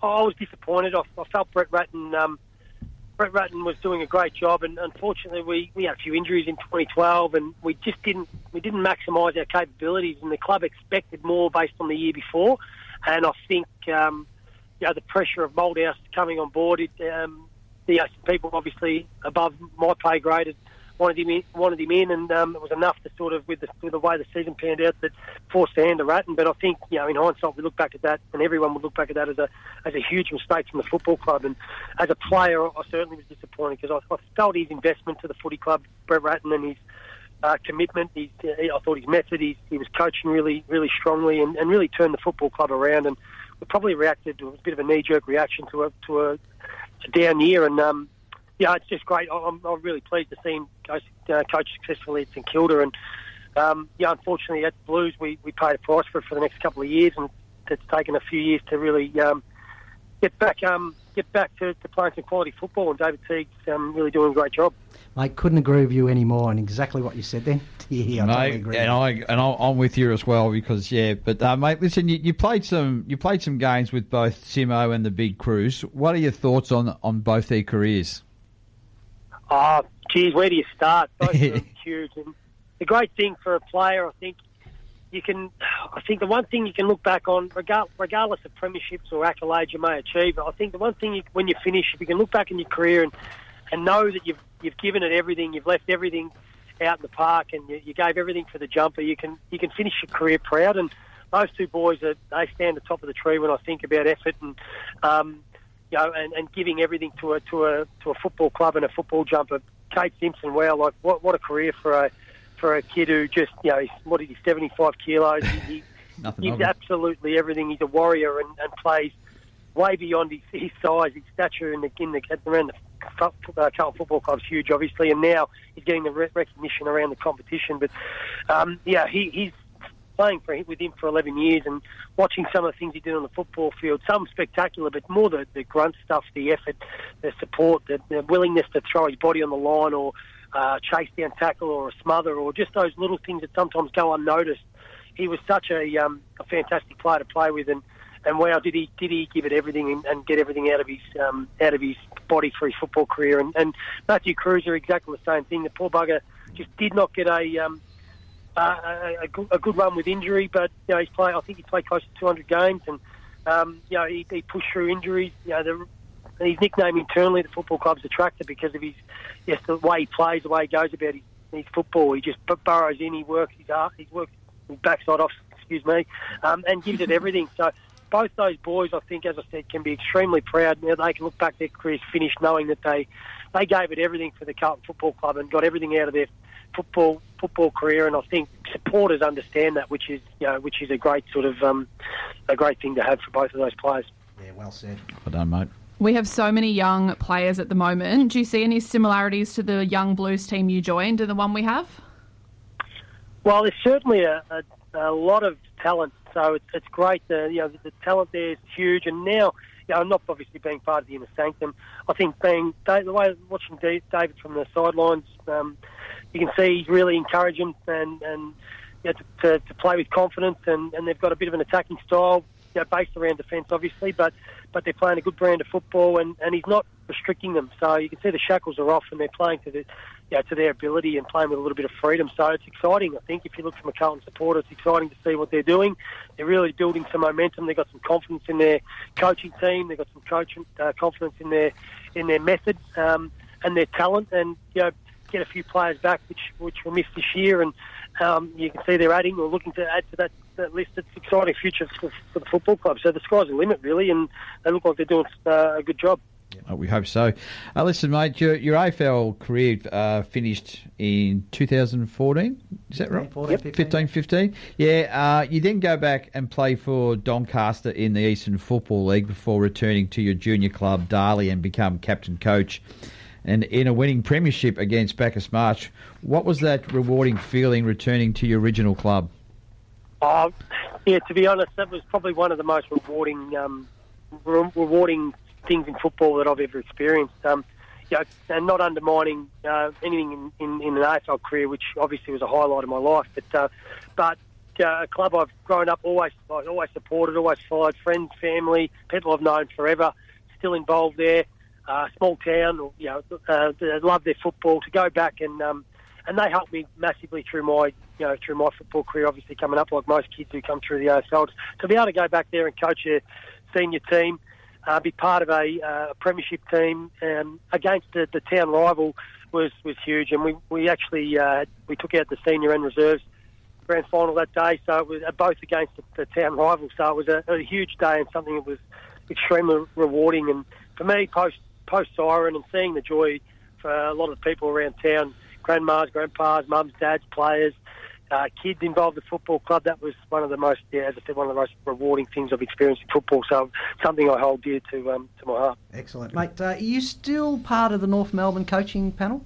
I was disappointed. I, I felt Brett Ratton. Um, Brett Ratton was doing a great job, and unfortunately, we, we had a few injuries in twenty twelve, and we just didn't we didn't maximise our capabilities. And the club expected more based on the year before, and I think um, you know the pressure of Moldhouse coming on board. It, um, you know, some people obviously above my pay grade had wanted him in, wanted him in, and um, it was enough to sort of with the, with the way the season panned out that forced the hand to Ratton. But I think you know in hindsight we look back at that, and everyone would look back at that as a as a huge mistake from the football club. And as a player, I certainly was disappointed because I, I felt his investment to the footy club, Brett Ratton, and his uh, commitment. His, he, I thought his method. He, he was coaching really really strongly and, and really turned the football club around. And we probably reacted to a bit of a knee jerk reaction to a to a, a down year. And um, yeah, it's just great. I'm, I'm really pleased to see him coach, uh, coach successfully at St Kilda. And um, yeah, unfortunately at the Blues, we, we paid a price for it for the next couple of years, and it's taken a few years to really um, get back um, get back to, to playing some quality football. And David Teague's um, really doing a great job. Mate, couldn't agree with you any more on exactly what you said then. Yeah, I mate, totally agree. And I and I, I'm with you as well because yeah. But uh, mate, listen, you, you played some you played some games with both Simo and the Big Cruise. What are your thoughts on on both their careers? Oh, geez, where do you start? Both of them huge. And the great thing for a player, I think, you can. I think the one thing you can look back on, regardless of premierships or accolades you may achieve, I think the one thing you, when you finish, if you can look back in your career and, and know that you've you've given it everything, you've left everything out in the park, and you, you gave everything for the jumper, you can you can finish your career proud. And those two boys, are, they stand at the top of the tree when I think about effort and. Um, You know, and, and giving everything to a to a to a football club and a football jumper. Kate Simpson, wow, like what what a career for a for a kid who just you know he's, what is he seventy-five kilos. He, Nothing he's absolutely everything. He's a warrior and, and plays way beyond his, his size, his stature in the in the around the uh, Carlton Football Club's huge, obviously, and now he's getting the re- recognition around the competition. But um, yeah, he, he's. Playing for with him for eleven years and watching some of the things he did on the football field, some spectacular, but more the, the grunt stuff, the effort, the support, the, the willingness to throw his body on the line or uh, chase down tackle or a smother or just those little things that sometimes go unnoticed. He was such a, um, a fantastic player to play with, and, and wow, did he did he give it everything and, and get everything out of his um, out of his body for his football career. And, and Matthew Cruiser, exactly the same thing. The poor bugger just did not get a um, Uh, a, a, good, a good run with injury, but you know he's played. I think he played close to two hundred games, and um, you know he, he pushed through injuries. You know, the, his nickname internally, the football club's attracted because of his yes, the way he plays, the way he goes about his, his football. He just burrows in, he works his heart, he works his backside off, excuse me, um, and gives it everything. So both those boys, I think, as I said, can be extremely proud. You know, they can look back their careers finished knowing that they they gave it everything for the Carlton Football Club and got everything out of their football football career, and I think supporters understand that, which is you know which is a great sort of um, a great thing to have for both of those players. Yeah, well said. Well done, mate. We have so many young players at the moment. Do you see any similarities to the young Blues team you joined and the one we have? Well, there's certainly a, a, a lot of talent, so it's, it's great. The, you know, the, the talent there is huge, and now. You know, not obviously being part of the inner sanctum. I think being the way watching David from the sidelines, um, you can see he's really encouraging and and you know, to, to, to play with confidence. And, and they've got a bit of an attacking style, you know, based around defence, obviously, but but they're playing a good brand of football, and, and he's not restricting them. So you can see the shackles are off, and they're playing to the you know, to their ability and playing with a little bit of freedom. So it's exciting, I think. If you look from a Carlton supporter, it's exciting to see what they're doing. They're really building some momentum. They've got some confidence in their coaching team. They've got some coaching uh, confidence in their in their methods um, and their talent. And you know, get a few players back, which which were missed this year. And um, you can see they're adding or looking to add to that, that list. It's an exciting future for, for the football club. So the sky's the limit, really, and they look like they're doing uh, a good job. Oh, we hope so. Uh, listen, mate, your, your A F L career uh, finished in two thousand fourteen, is that right? fourteen, yep. fifteen, fifteen. Yeah, uh, you then go back and play for Doncaster in the Eastern Football League before returning to your junior club, Darley, and become captain coach. And in a winning premiership against Bacchus Marsh, what was that rewarding feeling returning to your original club? Uh, yeah, to be honest, that was probably one of the most rewarding um, re- rewarding things in football that I've ever experienced. Um, you know, and not undermining uh, anything in, in, in an A F L career, which obviously was a highlight of my life. But uh, but uh, a club I've grown up always, I've always supported, always followed. Friends, family, people I've known forever, still involved there. Uh, small town, you know, uh, they love their football. To go back and um, and they helped me massively through my, you know, through my football career. Obviously, coming up like most kids who come through the A F L, to be able to go back there and coach a senior team, uh, be part of a uh, premiership team um, against the, the town rival was, was huge. And we we actually uh, we took out the senior and reserves grand final that day, so it was uh, both against the, the town rival. So it was a, a huge day and something that was extremely rewarding. And for me, post post siren and seeing the joy for a lot of the people around town, grandmas, grandpas, mums, dads, players, uh, kids involved in the football club, that was one of the most, yeah, as I said, one of the most rewarding things I've experienced in football. So something I hold dear to um, to my heart. Excellent, mate. Uh, are you still part of the North Melbourne coaching panel?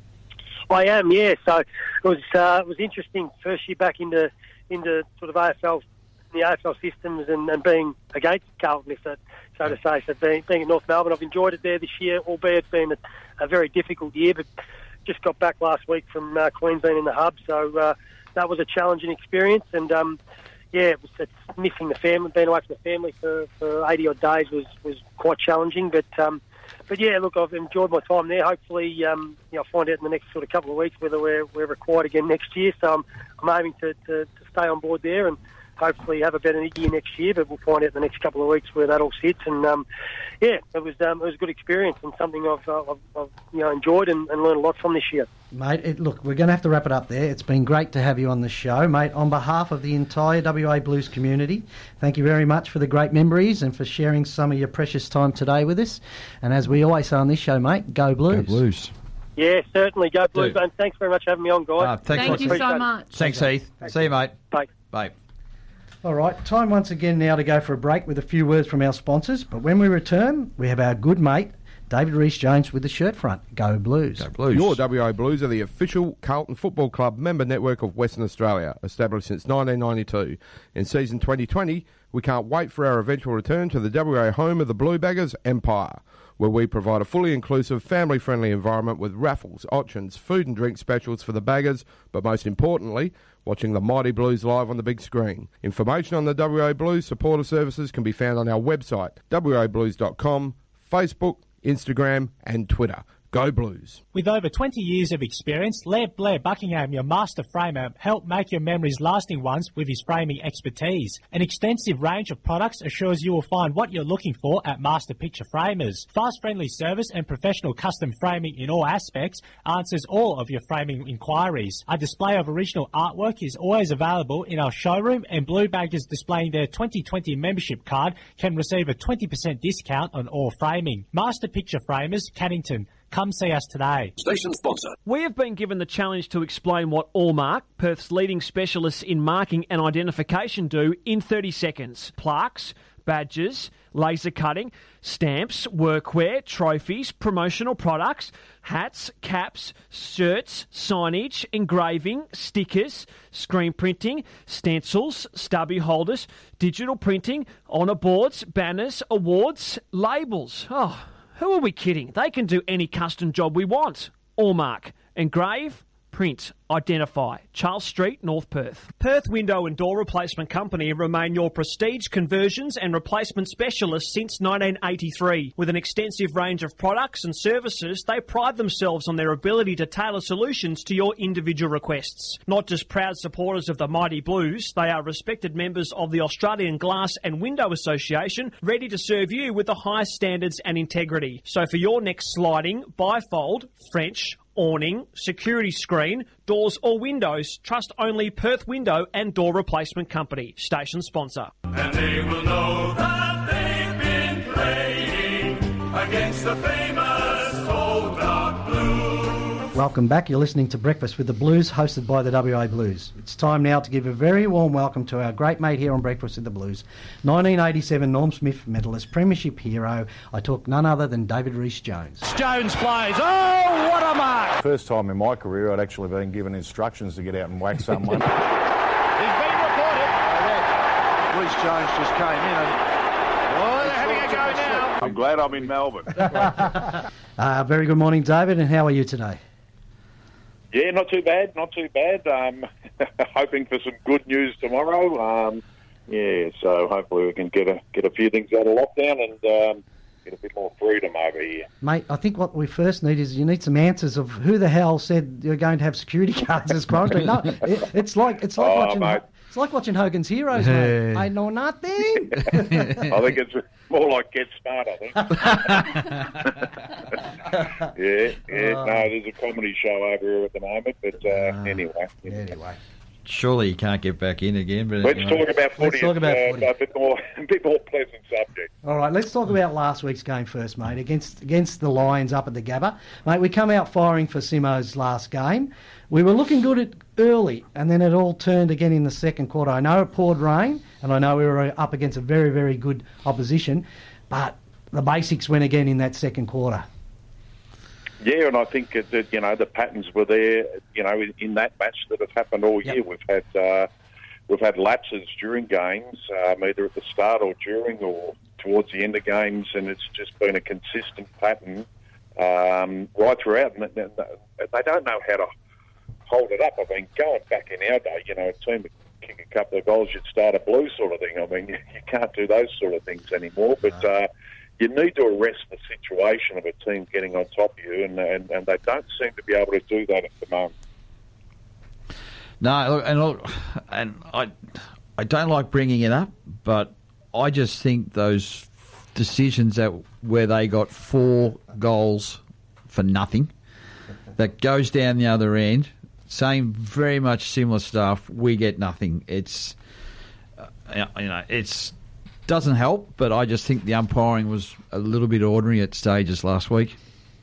I am, yeah. So it was uh, it was interesting first year back into into sort of A F L, the A F L systems, and, and being against Carlton, if that, so to say. So being, being in North Melbourne, I've enjoyed it there this year, albeit it's been a, a very difficult year. But just got back last week from uh, Queensland in the hub, so uh, that was a challenging experience. And um, yeah, it was it's missing the family, being away from the family for, for eighty odd days was, was quite challenging. But um, But yeah, look, I've enjoyed my time there. Hopefully, um, you know, I'll find out in the next sort of couple of weeks whether we're, we're required again next year. So I'm, I'm aiming to, to, to stay on board there and hopefully have a better year next year. But we'll find out in the next couple of weeks where that all sits. And um, yeah, it was um, it was a good experience and something I've, uh, I've, I've you know enjoyed and, and learned a lot from this year. Mate, it, look, we're going to have to wrap it up there. It's been great to have you on the show, mate. On behalf of the entire W A Blues community, thank you very much for the great memories and for sharing some of your precious time today with us. And as we always say on this show, mate, go Blues. Go Blues. Yeah, certainly. Go Blues. Dude. And thanks very much for having me on, guys. Uh, thanks Thank you Appreciate so it. much. Thanks, Heath. Thanks. See you, mate. Bye. Bye. All right, time once again now to go for a break with a few words from our sponsors. But when we return, we have our good mate, David Rees-Jones with the shirt front. Go Blues. Go Blues. Your W A Blues are the official Carlton Football Club member network of Western Australia, established since nineteen ninety-two. In season twenty twenty, we can't wait for our eventual return to the W A home of the Blue Baggers, Empire, where we provide a fully inclusive, family-friendly environment with raffles, auctions, food and drink specials for the Baggers, but most importantly, watching the Mighty Blues live on the big screen. Information on the W A Blues supporter services can be found on our website, w a blues dot com, Facebook, Instagram and Twitter. Go Blues. With over twenty years of experience, Laird Blair Buckingham, your master framer, helped make your memories lasting ones with his framing expertise. An extensive range of products assures you will find what you're looking for at Master Picture Framers. Fast, friendly service and professional custom framing in all aspects answers all of your framing inquiries. A display of original artwork is always available in our showroom, and Blue Baggers displaying their twenty twenty membership card can receive a twenty percent discount on all framing. Master Picture Framers, Cannington. Come see us today. Station sponsor. We have been given the challenge to explain what Allmark, Perth's leading specialists in marking and identification, do in thirty seconds. Plaques, badges, laser cutting, stamps, workwear, trophies, promotional products, hats, caps, shirts, signage, engraving, stickers, screen printing, stencils, stubby holders, digital printing, honour boards, banners, awards, labels. Oh, who are we kidding? They can do any custom job we want. Allmark. Engrave, print, identify. Charles Street, North Perth. Perth Window and Door Replacement Company remain your prestige conversions and replacement specialists since nineteen eighty-three. With an extensive range of products and services, they pride themselves on their ability to tailor solutions to your individual requests. Not just proud supporters of the Mighty Blues, they are respected members of the Australian Glass and Window Association, ready to serve you with the highest standards and integrity. So for your next sliding, bifold, French, awning, security screen, doors or windows, trust only Perth Window and Door Replacement Company. Station sponsor. And they will know that they've been playing against the famous Old Dark Blues. Welcome back. You're listening to Breakfast with the Blues, hosted by the W A Blues. It's time now to give a very warm welcome to our great mate here on Breakfast with the Blues, nineteen eighty-seven Norm Smith medalist, premiership hero. I talk none other than David Rees-Jones. Jones plays. Oh, what a mark! First time in my career I'd actually been given instructions to get out and whack someone. He's been reported. Rees-Jones just came in and... Oh, they're having a go now. I'm glad I'm in Melbourne. uh, very good morning, David, and how are you today? Yeah, not too bad, not too bad. Um, hoping for some good news tomorrow. Um, yeah, so hopefully we can get a get a few things out of lockdown and um, get a bit more freedom over here. Mate, I think what we first need is you need some answers of who the hell said you're going to have security guards as quarantine. No, it, it's like it's like Oh, watching mate. it's like watching Hogan's Heroes, mate. Hey. I know nothing. I think it's more like Get Smart, I think. yeah, yeah. Oh. No, there's a comedy show over here at the moment, but uh, anyway. Anyway. Surely you can't get back in again. But Let's anyway. talk about footy. Let's talk about It's, uh, footy. a bit more, a bit more pleasant subject. All right, let's talk about last week's game first, mate. Against against the Lions up at the Gabba, mate. We come out firing for Simo's last game. We were looking good at early, and then it all turned again in the second quarter. I know it poured rain, and I know we were up against a very, very good opposition, but the basics went again in that second quarter. Yeah, and I think that, that, you know, the patterns were there, you know, in, in that match that have happened all year. We've had uh, we've had lapses during games, um, either at the start or during or towards the end of games, and it's just been a consistent pattern um, right throughout. And they they don't know how to hold it up. I mean, going back in our day, you know, a team would kick a couple of goals, you'd start a blue sort of thing. I mean, you, you can't do those sort of things anymore, but... Uh, you need to arrest the situation of a team getting on top of you, and, and, and they don't seem to be able to do that at the moment. No, look, and look, and I, I don't like bringing it up, but I just think those decisions that where they got four goals for nothing, that goes down the other end, same very much similar stuff. We get nothing. It's, uh, you know, it's. Doesn't help, but I just think the umpiring was a little bit ordinary at stages last week.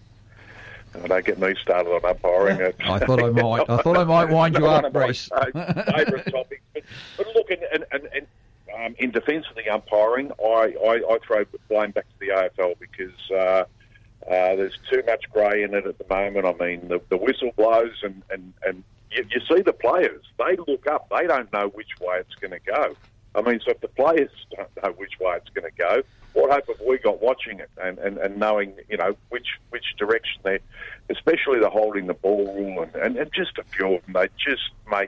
Oh, don't get me started on umpiring. I thought I might. I thought I might wind you up, Bruce. Favourite topic. But, but look, and, and, and, and um, in defence of the umpiring, I, I, I throw blame back to the A F L because uh, uh, there's too much grey in it at the moment. I mean, the, the whistle blows and, and, and you, you see the players. They look up. They don't know which way it's going to go. I mean, so if the players don't know which way it's going to go, what hope have we got watching it and, and, and knowing, you know, which which direction they, especially the holding the ball rule and, and, and just a few of them, they just make,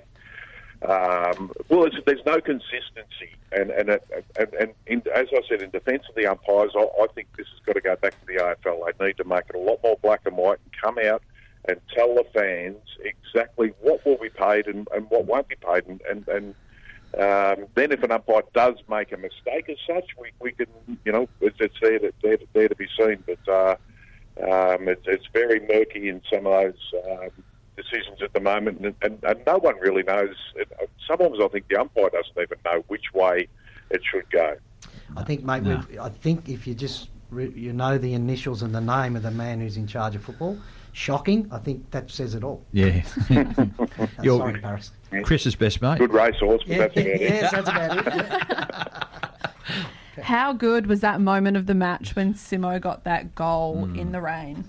um, well, it's, there's no consistency. And and it, and, and in, as I said, in defence of the umpires, I, I think this has got to go back to the A F L. They need to make it a lot more black and white and come out and tell the fans exactly what will be paid and, and what won't be paid. And, and, and Um, then if an umpire does make a mistake as such, we, we can, you know, it's, it's there, to, there, to, there to be seen. But uh, um, it's, it's very murky in some of those um, decisions at the moment, and, and, and no one really knows. Sometimes I think the umpire doesn't even know which way it should go. I think, mate, No. we've, I think if you just re- you know the initials and the name of the man who's in charge of football, shocking, I think that says it all. Yeah. Uh, You're- sorry, Paris. Chris's best mate. Good racehorse, but Yeah, that's about it. yes, that's about it. How good was that moment of the match when Simo got that goal Mm. in the rain?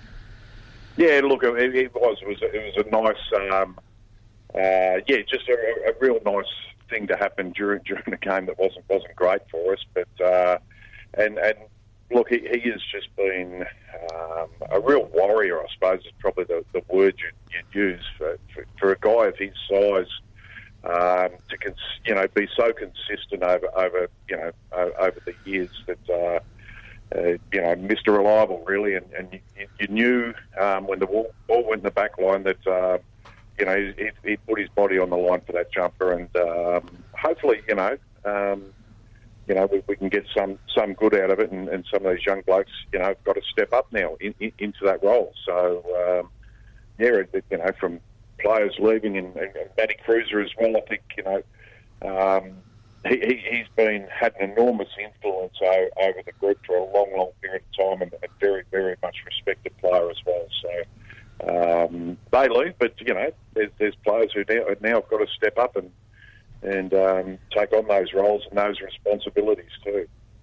Yeah, look, it, it was it was it was a nice, um, uh, yeah, just a, a real nice thing to happen during during the game that wasn't wasn't great for us, but uh, and and look, he, he has just been um, a real warrior, I suppose, is probably the, the word you'd, you'd use for, for for a guy of his size. Um, to cons- you know, be so consistent over over you know uh, over the years that uh, uh, you know, Mister Reliable really, and, and you, you knew um, when the ball, ball went in the back line that uh, you know he, he put his body on the line for that jumper, and um, hopefully you know um, you know we, we can get some some good out of it, and, and some of these young blokes you know have got to step up now in, in, into that role. So um, yeah, it, you know from players leaving and, and, and Matty Cruiser as well. I think you know um, he, he, he's been had an enormous influence o- over the group for a long, long period of time, and a very, very much respected player as well. So um, they leave, but you know there's, there's players who now, now have got to step up and and um, take on those roles and those responsibilities too.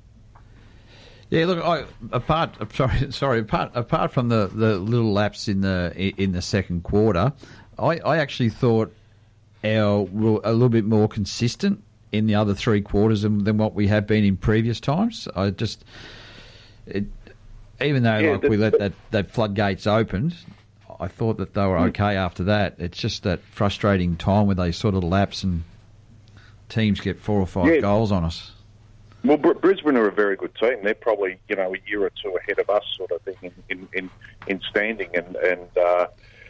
Yeah, look, I, apart sorry, sorry, apart apart from the, the little lapse in the in the second quarter, I, I actually thought our were a little bit more consistent in the other three quarters than, than what we have been in previous times. I just, it, even though Yeah, like the- we let that, that floodgates opened, I thought that they were okay after that. It's just that frustrating time where they sort of lapse and teams get four or five Yeah. goals on us. Well, Br- Brisbane are a very good team. They're probably, you know, a year or two ahead of us, sort of thing, in in, in, in standing. And and uh,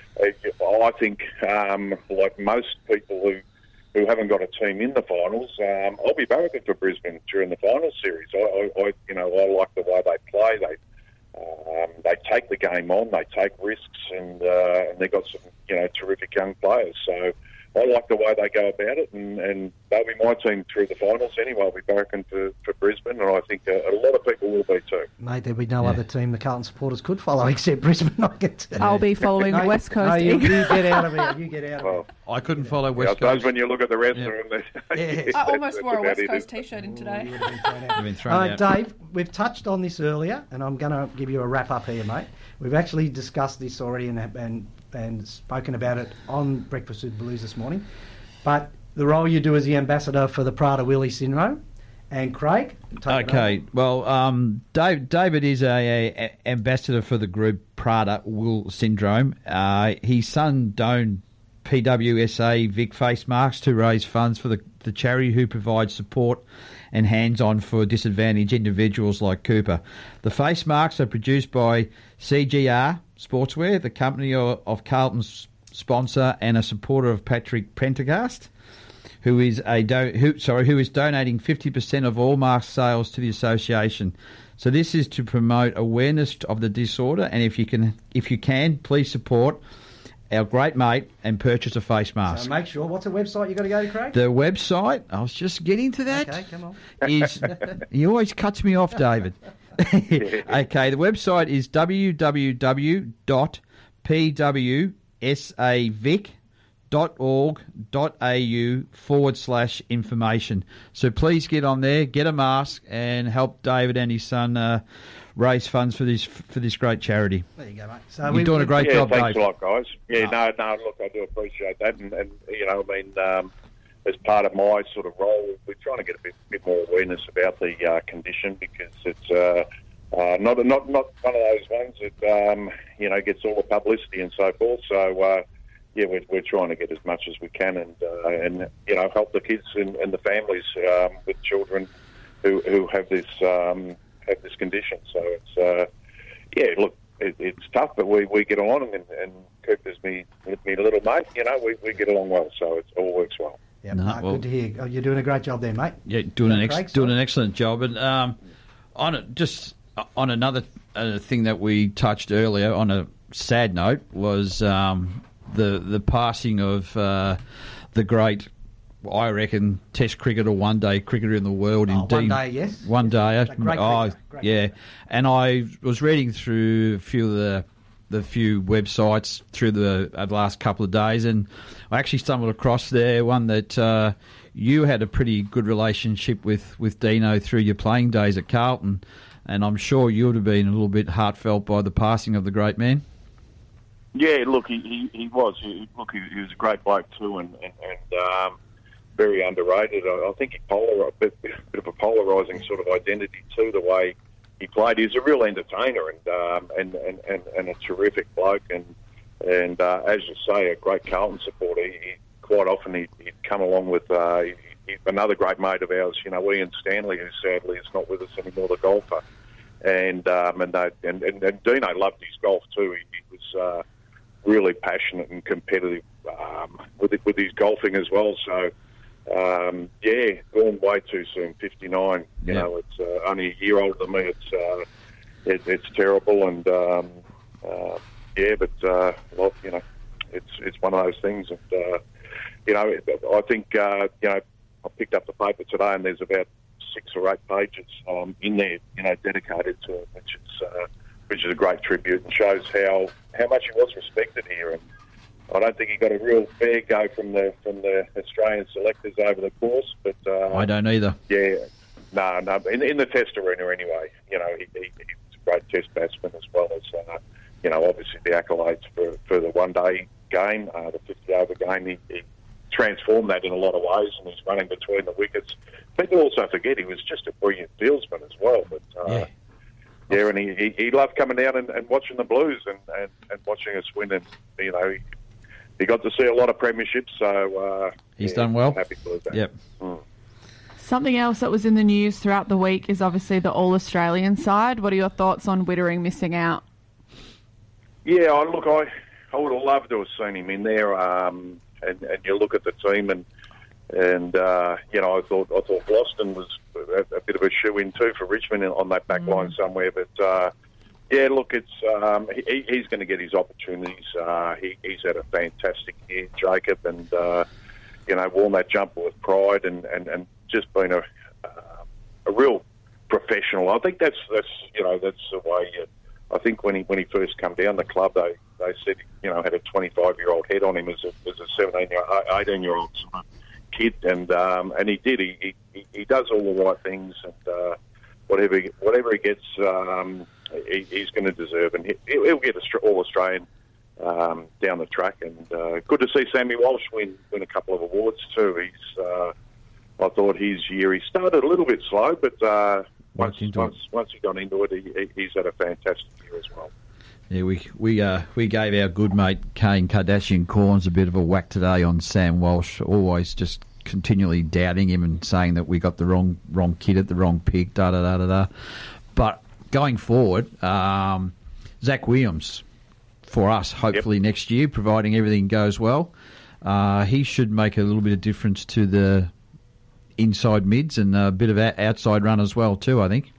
I think, um, like most people who, who haven't got a team in the finals, um, I'll be barracking for Brisbane during the final series. I, I, I, you know, I like the way they play. They um, they take the game on. They take risks, and uh, and they've got some, you know, terrific young players. So I like the way they go about it, and, and they'll be my team through the finals anyway. I'll be barracking for, for Brisbane, and I think a, a lot of people will be too. Mate, there'll be no Yeah. other team the Carlton supporters could follow except Brisbane. I can tell you. I'll be following No, West Coast. No, you, Eagles. you get out of here. You get out of Well, I couldn't follow yeah, I West suppose Coast. when you look at the rest Yeah. of them, they- Yeah. yes, I that's- almost that's wore a about West it, Coast isn't it? T-shirt in today. here. You've been thrown out. You've been thrown Uh, out. Dave, we've touched on this earlier, and I'm going to give you a wrap up here, mate. We've actually discussed this already and and, and spoken about it on Breakfast with the Blues this morning. But the role you do as the ambassador for the Prader-Willi syndrome, and Craig. take it Okay, over. well, um, Dave, David is a, a ambassador for the group Prader-Willi syndrome. Uh, his son Doan P W S A Vic face masks to raise funds for the, the charity who provides support and hands-on for disadvantaged individuals like Cooper. The face masks are produced by C G R Sportswear, the company of, of Carlton's sponsor and a supporter of Patrick Prendergast, who is a do, who sorry who is donating fifty percent of all mask sales to the association. So this is to promote awareness of the disorder, and if you can if you can please support our great mate and purchase a face mask. So make sure. What's the website you got to go to, Craig? The website, I was just getting to that. Okay, come on. Is he always cuts me off, David. Okay, the website is w w w dot p w s a vic dot org dot a u forward slash information. So please get on there, get a mask, and help David and his son uh, raise funds for this for this great charity. There you go, mate. So You're we- doing a great yeah, job, thanks Dave. a lot, guys. Yeah, no, no, look, I do appreciate that, and, and you know, I mean, um, as part of my sort of role, we're trying to get a bit, bit more awareness about the uh, condition, because it's uh, uh, not not not one of those ones that um, you know gets all the publicity and so forth. So uh, yeah, we're, we're trying to get as much as we can, and uh, and you know help the kids and, and the families um, with children who who have this um, have this condition. So it's uh, yeah, look. It, it's tough, but we, we get on, and, and Cooper's me, me little mate, you know, we, we get along well, so it all works well. Yeah, No, no, well- good to hear. Oh, you're doing a great job there, mate. Yeah, doing an ex- Craig, doing sorry. an excellent job. And um, on a, just on another uh, thing that we touched earlier, on a sad note, was um, the the passing of uh, the great, I reckon, Test cricketer, one day cricketer in the world. Oh, in one Dean, day, yes. one day. That great oh, cricketer, great yeah. And I was reading through a few of the the few websites through the, uh, the last couple of days, and I actually stumbled across there one that uh, you had a pretty good relationship with, with Dino through your playing days at Carlton, and I'm sure you would have been a little bit heartfelt by the passing of the great man. Yeah, look, he, he, he was. He, look, he, he was a great bloke too, and, and, and um, very underrated. I, I think he polar a bit, bit of a polarising sort of identity too, the way he played. He's a real entertainer, and um, and, and, and, and a terrific bloke, and and uh, as you say, a great Carlton supporter. He, he, quite often he'd, he'd come along with uh, he, he, another great mate of ours, you know, Ian Stanley, who sadly is not with us anymore, the golfer, and um, and, they, and and and Dino loved his golf too. He, he was uh, really passionate and competitive um, with it, with his golfing as well. So. Um, yeah, gone way too soon. fifty-nine. You Yeah. know, it's uh, only a year older than me. It's uh, it, it's terrible, and um, uh, yeah, but uh, well, you know, it's it's one of those things. And uh, you know, I think uh, you know, I picked up the paper today, and there's about six or eight pages um, in there, you know, dedicated to it, which is uh, which is a great tribute and shows how how much he was respected here. And I don't think he got a real fair go from the from the Australian selectors over the course, but uh, I don't either. yeah, no, no, in, in the Test arena anyway. You know, he, he, he was a great Test batsman as well as uh, you know, obviously the accolades for, for the one day game, uh, the fifty over game. He, he transformed that in a lot of ways, and he's running between the wickets. People also forget he was just a brilliant fieldsman as well. But uh, Yeah. yeah, and he, he, he loved coming down and, and watching the Blues and, and, and watching us win. And, you know, he, he got to see a lot of premierships, so... Uh, He's yeah, done well. Happy for that. Yep. Mm. Something else that was in the news throughout the week is obviously the All-Australian side. What are your thoughts on Wittering missing out? Yeah, I look, I, I would have loved to have seen him in there. Um, and, and you look at the team, and and uh, you know, I thought I thought Boston was a, a bit of a shoe-in too for Richmond on that back line mm. somewhere. But uh, yeah, look, it's um, he, he's going to get his opportunities. Uh, he, he's had a fantastic year, Jacob, and uh, you know, worn that jumper with pride, and, and, and just been a uh, a real professional. I think that's that's you know that's the way. You, I think when he when he first came down the club, they, they said you know had a twenty-five year old head on him as a as a seventeen year eighteen year old kid, and um, and he did. He, he he does all the right things, and uh, whatever whatever he gets, um, he, he's going to deserve, and he, he'll get all Australian um, down the track. And uh, good to see Sammy Walsh win win a couple of awards too. He's uh, I thought his year he started a little bit slow, but. Uh, Once, once, once he got into it, he, he's had a fantastic year as well. Yeah, we we uh, we gave our good mate Kane Kardashian Corns a bit of a whack today on Sam Walsh, always just continually doubting him and saying that we got the wrong wrong kid at the wrong pick, da da da da da. But going forward, um, Zach Williams for us, hopefully yep. next year, providing everything goes well, uh, he should make a little bit of difference to the inside mids and a bit of outside run as well too, I think.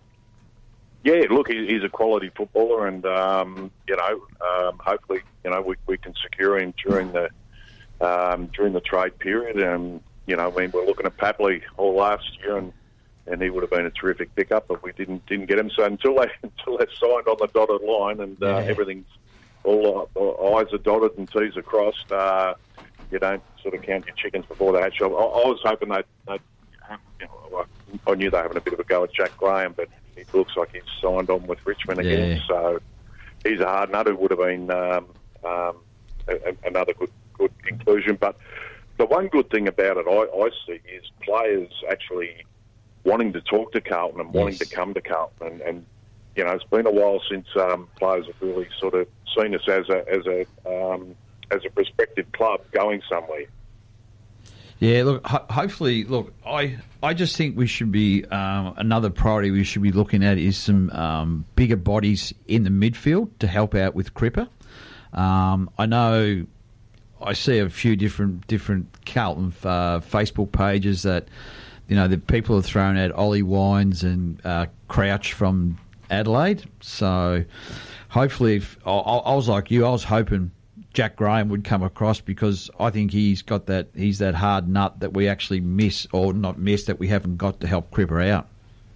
Yeah, look, he's a quality footballer, and um, you know, um, hopefully, you know, we, we can secure him during the um, during the trade period. And you know, I mean, we're looking at Papley all last year, and, and he would have been a terrific pickup, but we didn't didn't get him. So until they until they signed on the dotted line, and uh, yeah. everything's all, all I's are dotted and T's are crossed, uh, you don't sort of count your chickens before they hatch. I, I was hoping they'd, they'd You know, I knew they were having a bit of a go at Jack Graham, but it looks like he's signed on with Richmond again. Yeah. So he's a hard nut who would have been um, um, a, a, another good good inclusion. But the one good thing about it I, I see is players actually wanting to talk to Carlton and wanting yes. to come to Carlton. And, and you know, it's been a while since um, players have really sort of seen us as a as a um, as a prospective club going somewhere. Yeah, look, ho- hopefully, look, I I just think we should be, um, another priority we should be looking at is some um, bigger bodies in the midfield to help out with Cripper. Um, I know I see a few different different Carlton uh, Facebook pages that, you know, the people are throwing out Ollie Wines and uh, Crouch from Adelaide. So hopefully, if, I, I was like you, I was hoping Jack Graham would come across, because I think he's got that he's that hard nut that we actually miss, or not miss, that we haven't got to help Cripper out.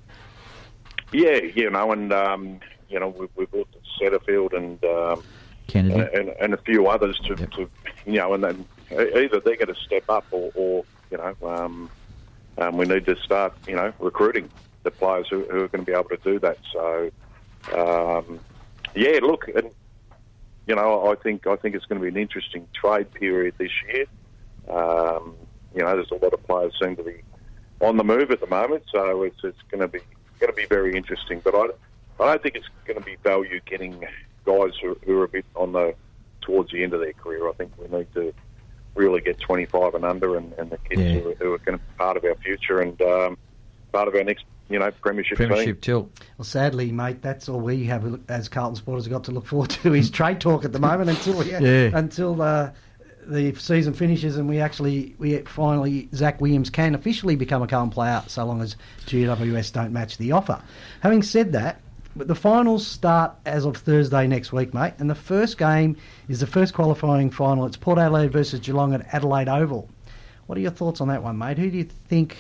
Yeah, you know, and um, you know we've, we've looked at Setterfield and um, Kennedy and, and a few others to, yep. to you know, and then either they're going to step up, or, or you know, um, um, we need to start you know recruiting the players who, who are going to be able to do that. So um, yeah, look. And, You know, I think I think it's going to be an interesting trade period this year. Um, you know, there's a lot of players seem to be on the move at the moment, so it's it's going to be going to be very interesting. But I, I don't think it's going to be value getting guys who, who are a bit on the towards the end of their career. I think we need to really get twenty-five and under, and, and the kids yeah. who, are, who are going to be part of our future and um, part of our next. You know, premiership, premiership team. tilt. Well, sadly, mate, that's all we have as Carlton supporters have got to look forward to is trade talk at the moment until yeah, yeah. until uh, the season finishes and we actually we finally Zach Williams can officially become a Carlton player, so long as G W S don't match the offer. Having said that, the finals start as of Thursday next week, mate, and the first game is the first qualifying final. It's Port Adelaide versus Geelong at Adelaide Oval. What are your thoughts on that one, mate? Who do you think?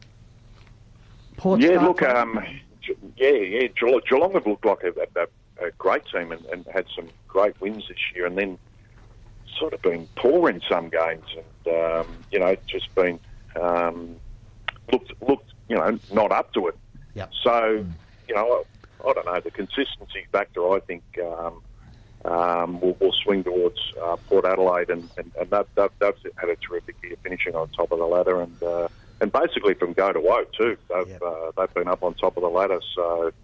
Port yeah, look, um, yeah, yeah. Geelong have looked like a, a, a great team and, and had some great wins this year, and then sort of been poor in some games, and um, you know, just been um, looked looked you know not up to it. Yep. So you know, I, I don't know, the consistency factor. I think um, um, will, will swing towards uh, Port Adelaide, and, and, and they've, they've, they've had a terrific year, finishing on top of the ladder, and. Uh, And basically from go to woe too. They've, yep. uh, they've been up on top of the ladder. So,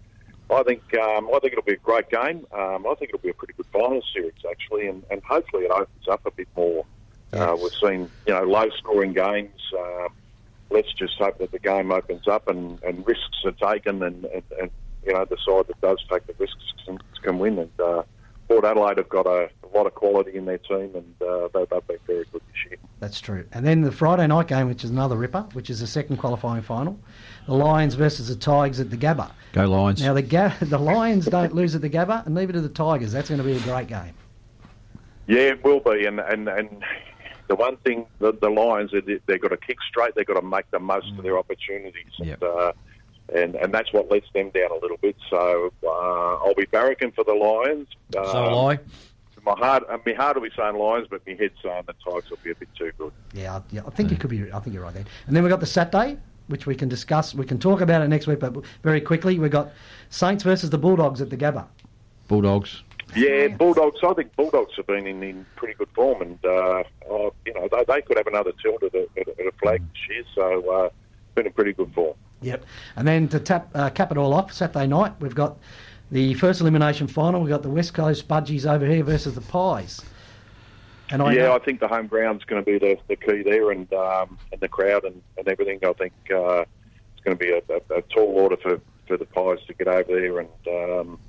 I think um, I think it'll be a great game. Um, I think it'll be a pretty good final series actually, and, and hopefully it opens up a bit more. Uh, we've seen you know low scoring games. Uh, let's just hope that the game opens up and, and risks are taken, and, and, and you know the side that does take the risks can, can win. And uh, Port Adelaide have got a, a lot of quality in their team, and uh, they, they've been very good this year. That's true. And then the Friday night game, which is another ripper, which is the second qualifying final, the Lions versus the Tigers at the Gabba. Go Lions. Now, the Ga- the Lions don't lose at the Gabba, and neither do the Tigers. That's going to be a great game. Yeah, it will be. And, and, and the one thing, the, the Lions, they, they've got to kick straight. They've got to make the most mm. of their opportunities. Yep. And, uh, and and that's what lets them down a little bit. So uh, I'll be barracking for the Lions. Um, so will I. My heart, uh, my heart will be saying Lions, but my head's saying the Tigers will be a bit too good. Yeah, I, yeah, I think it could be. I think you're right there. And then we've got the Saturday, which we can discuss. We can talk about it next week, but very quickly, we've got Saints versus the Bulldogs at the Gabba. Bulldogs. Yeah, Bulldogs. I think Bulldogs have been in, in pretty good form, and uh, uh, you know they, they could have another tilt at a, at a flag this year. So uh, been in pretty good form. Yep. And then to tap, uh, cap it all off, Saturday night we've got the first elimination final. We've got the West Coast Budgies over here versus the Pies. And I yeah, know, I think the home ground's going to be the, the key there, and um, and the crowd and, and everything. I think uh, it's going to be a, a, a tall order for, for the Pies to get over there, and um,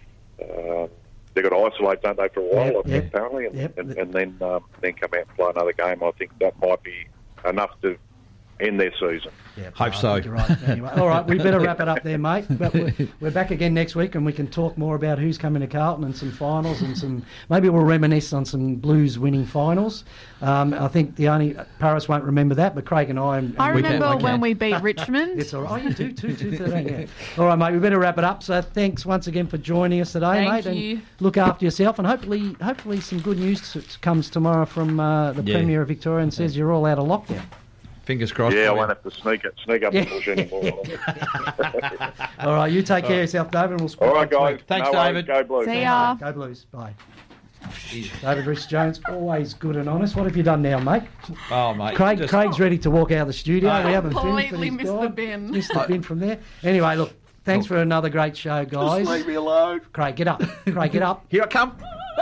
uh, they've got to isolate, don't they, for a while, Yep, I think, yep, apparently, and, yep. and, and then um, then come out and play another game. I think that might be enough to end their season. Yeah, Hope I so. think you're right. Anyway, all right, we better wrap it up there, mate. But we're, we're back again next week, and we can talk more about who's coming to Carlton and some finals, and some maybe we'll reminisce on some Blues winning finals. Um, I think the only Paris won't remember that, but Craig and I. And, I and remember we when can. we beat Richmond. It's all right. Oh, you do too, two thirteen. Yeah. All right, mate. We better wrap it up. So thanks once again for joining us today, Thank mate. you. And look after yourself, and hopefully, hopefully, some good news t- comes tomorrow from uh, the Yeah. Premier of Victoria and says you're all out of lockdown. Fingers crossed. Yeah, I for won't you. have to sneak it, sneak up Yeah. the bush anymore. All right, you take care of yourself, David, and we'll speak All right, next guys. week. Thanks, No worries. David. Go Blues. See ya. Go Blues. Bye. David Rhys-Jones, always good and honest. What have you done now, mate? Oh, mate. Craig, just- Craig's ready to walk out of the studio. I we haven't finished. completely but he's missed the gone. bin. Missed the bin from there. Anyway, look, thanks for another great show, guys. Just leave me alone. Craig, get up. Craig, get up. Here I come.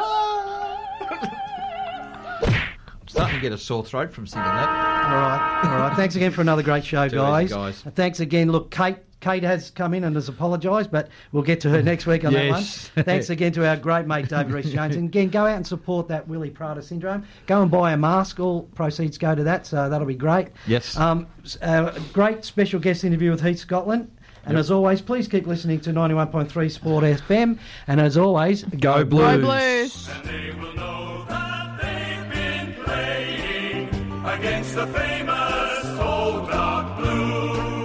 Starting to get a sore throat from singing that. All right, all right. Thanks again for another great show, Too guys. easy, guys. And thanks again. Look, Kate. Kate has come in and has apologised, but we'll get to her next week on Yes. that one. Thanks again to our great mate David Rhys-Jones. And again, go out and support that Willie Prada syndrome. Go and buy a mask. All proceeds go to that, so that'll be great. Yes. Um, s- uh, a great special guest interview with Heath Scotland. And Yep. as always, please keep listening to ninety-one point three Sport F M. And as always, Go Blues. Go Blues. And they will know that they've been playing against the famous Old Dark Blue.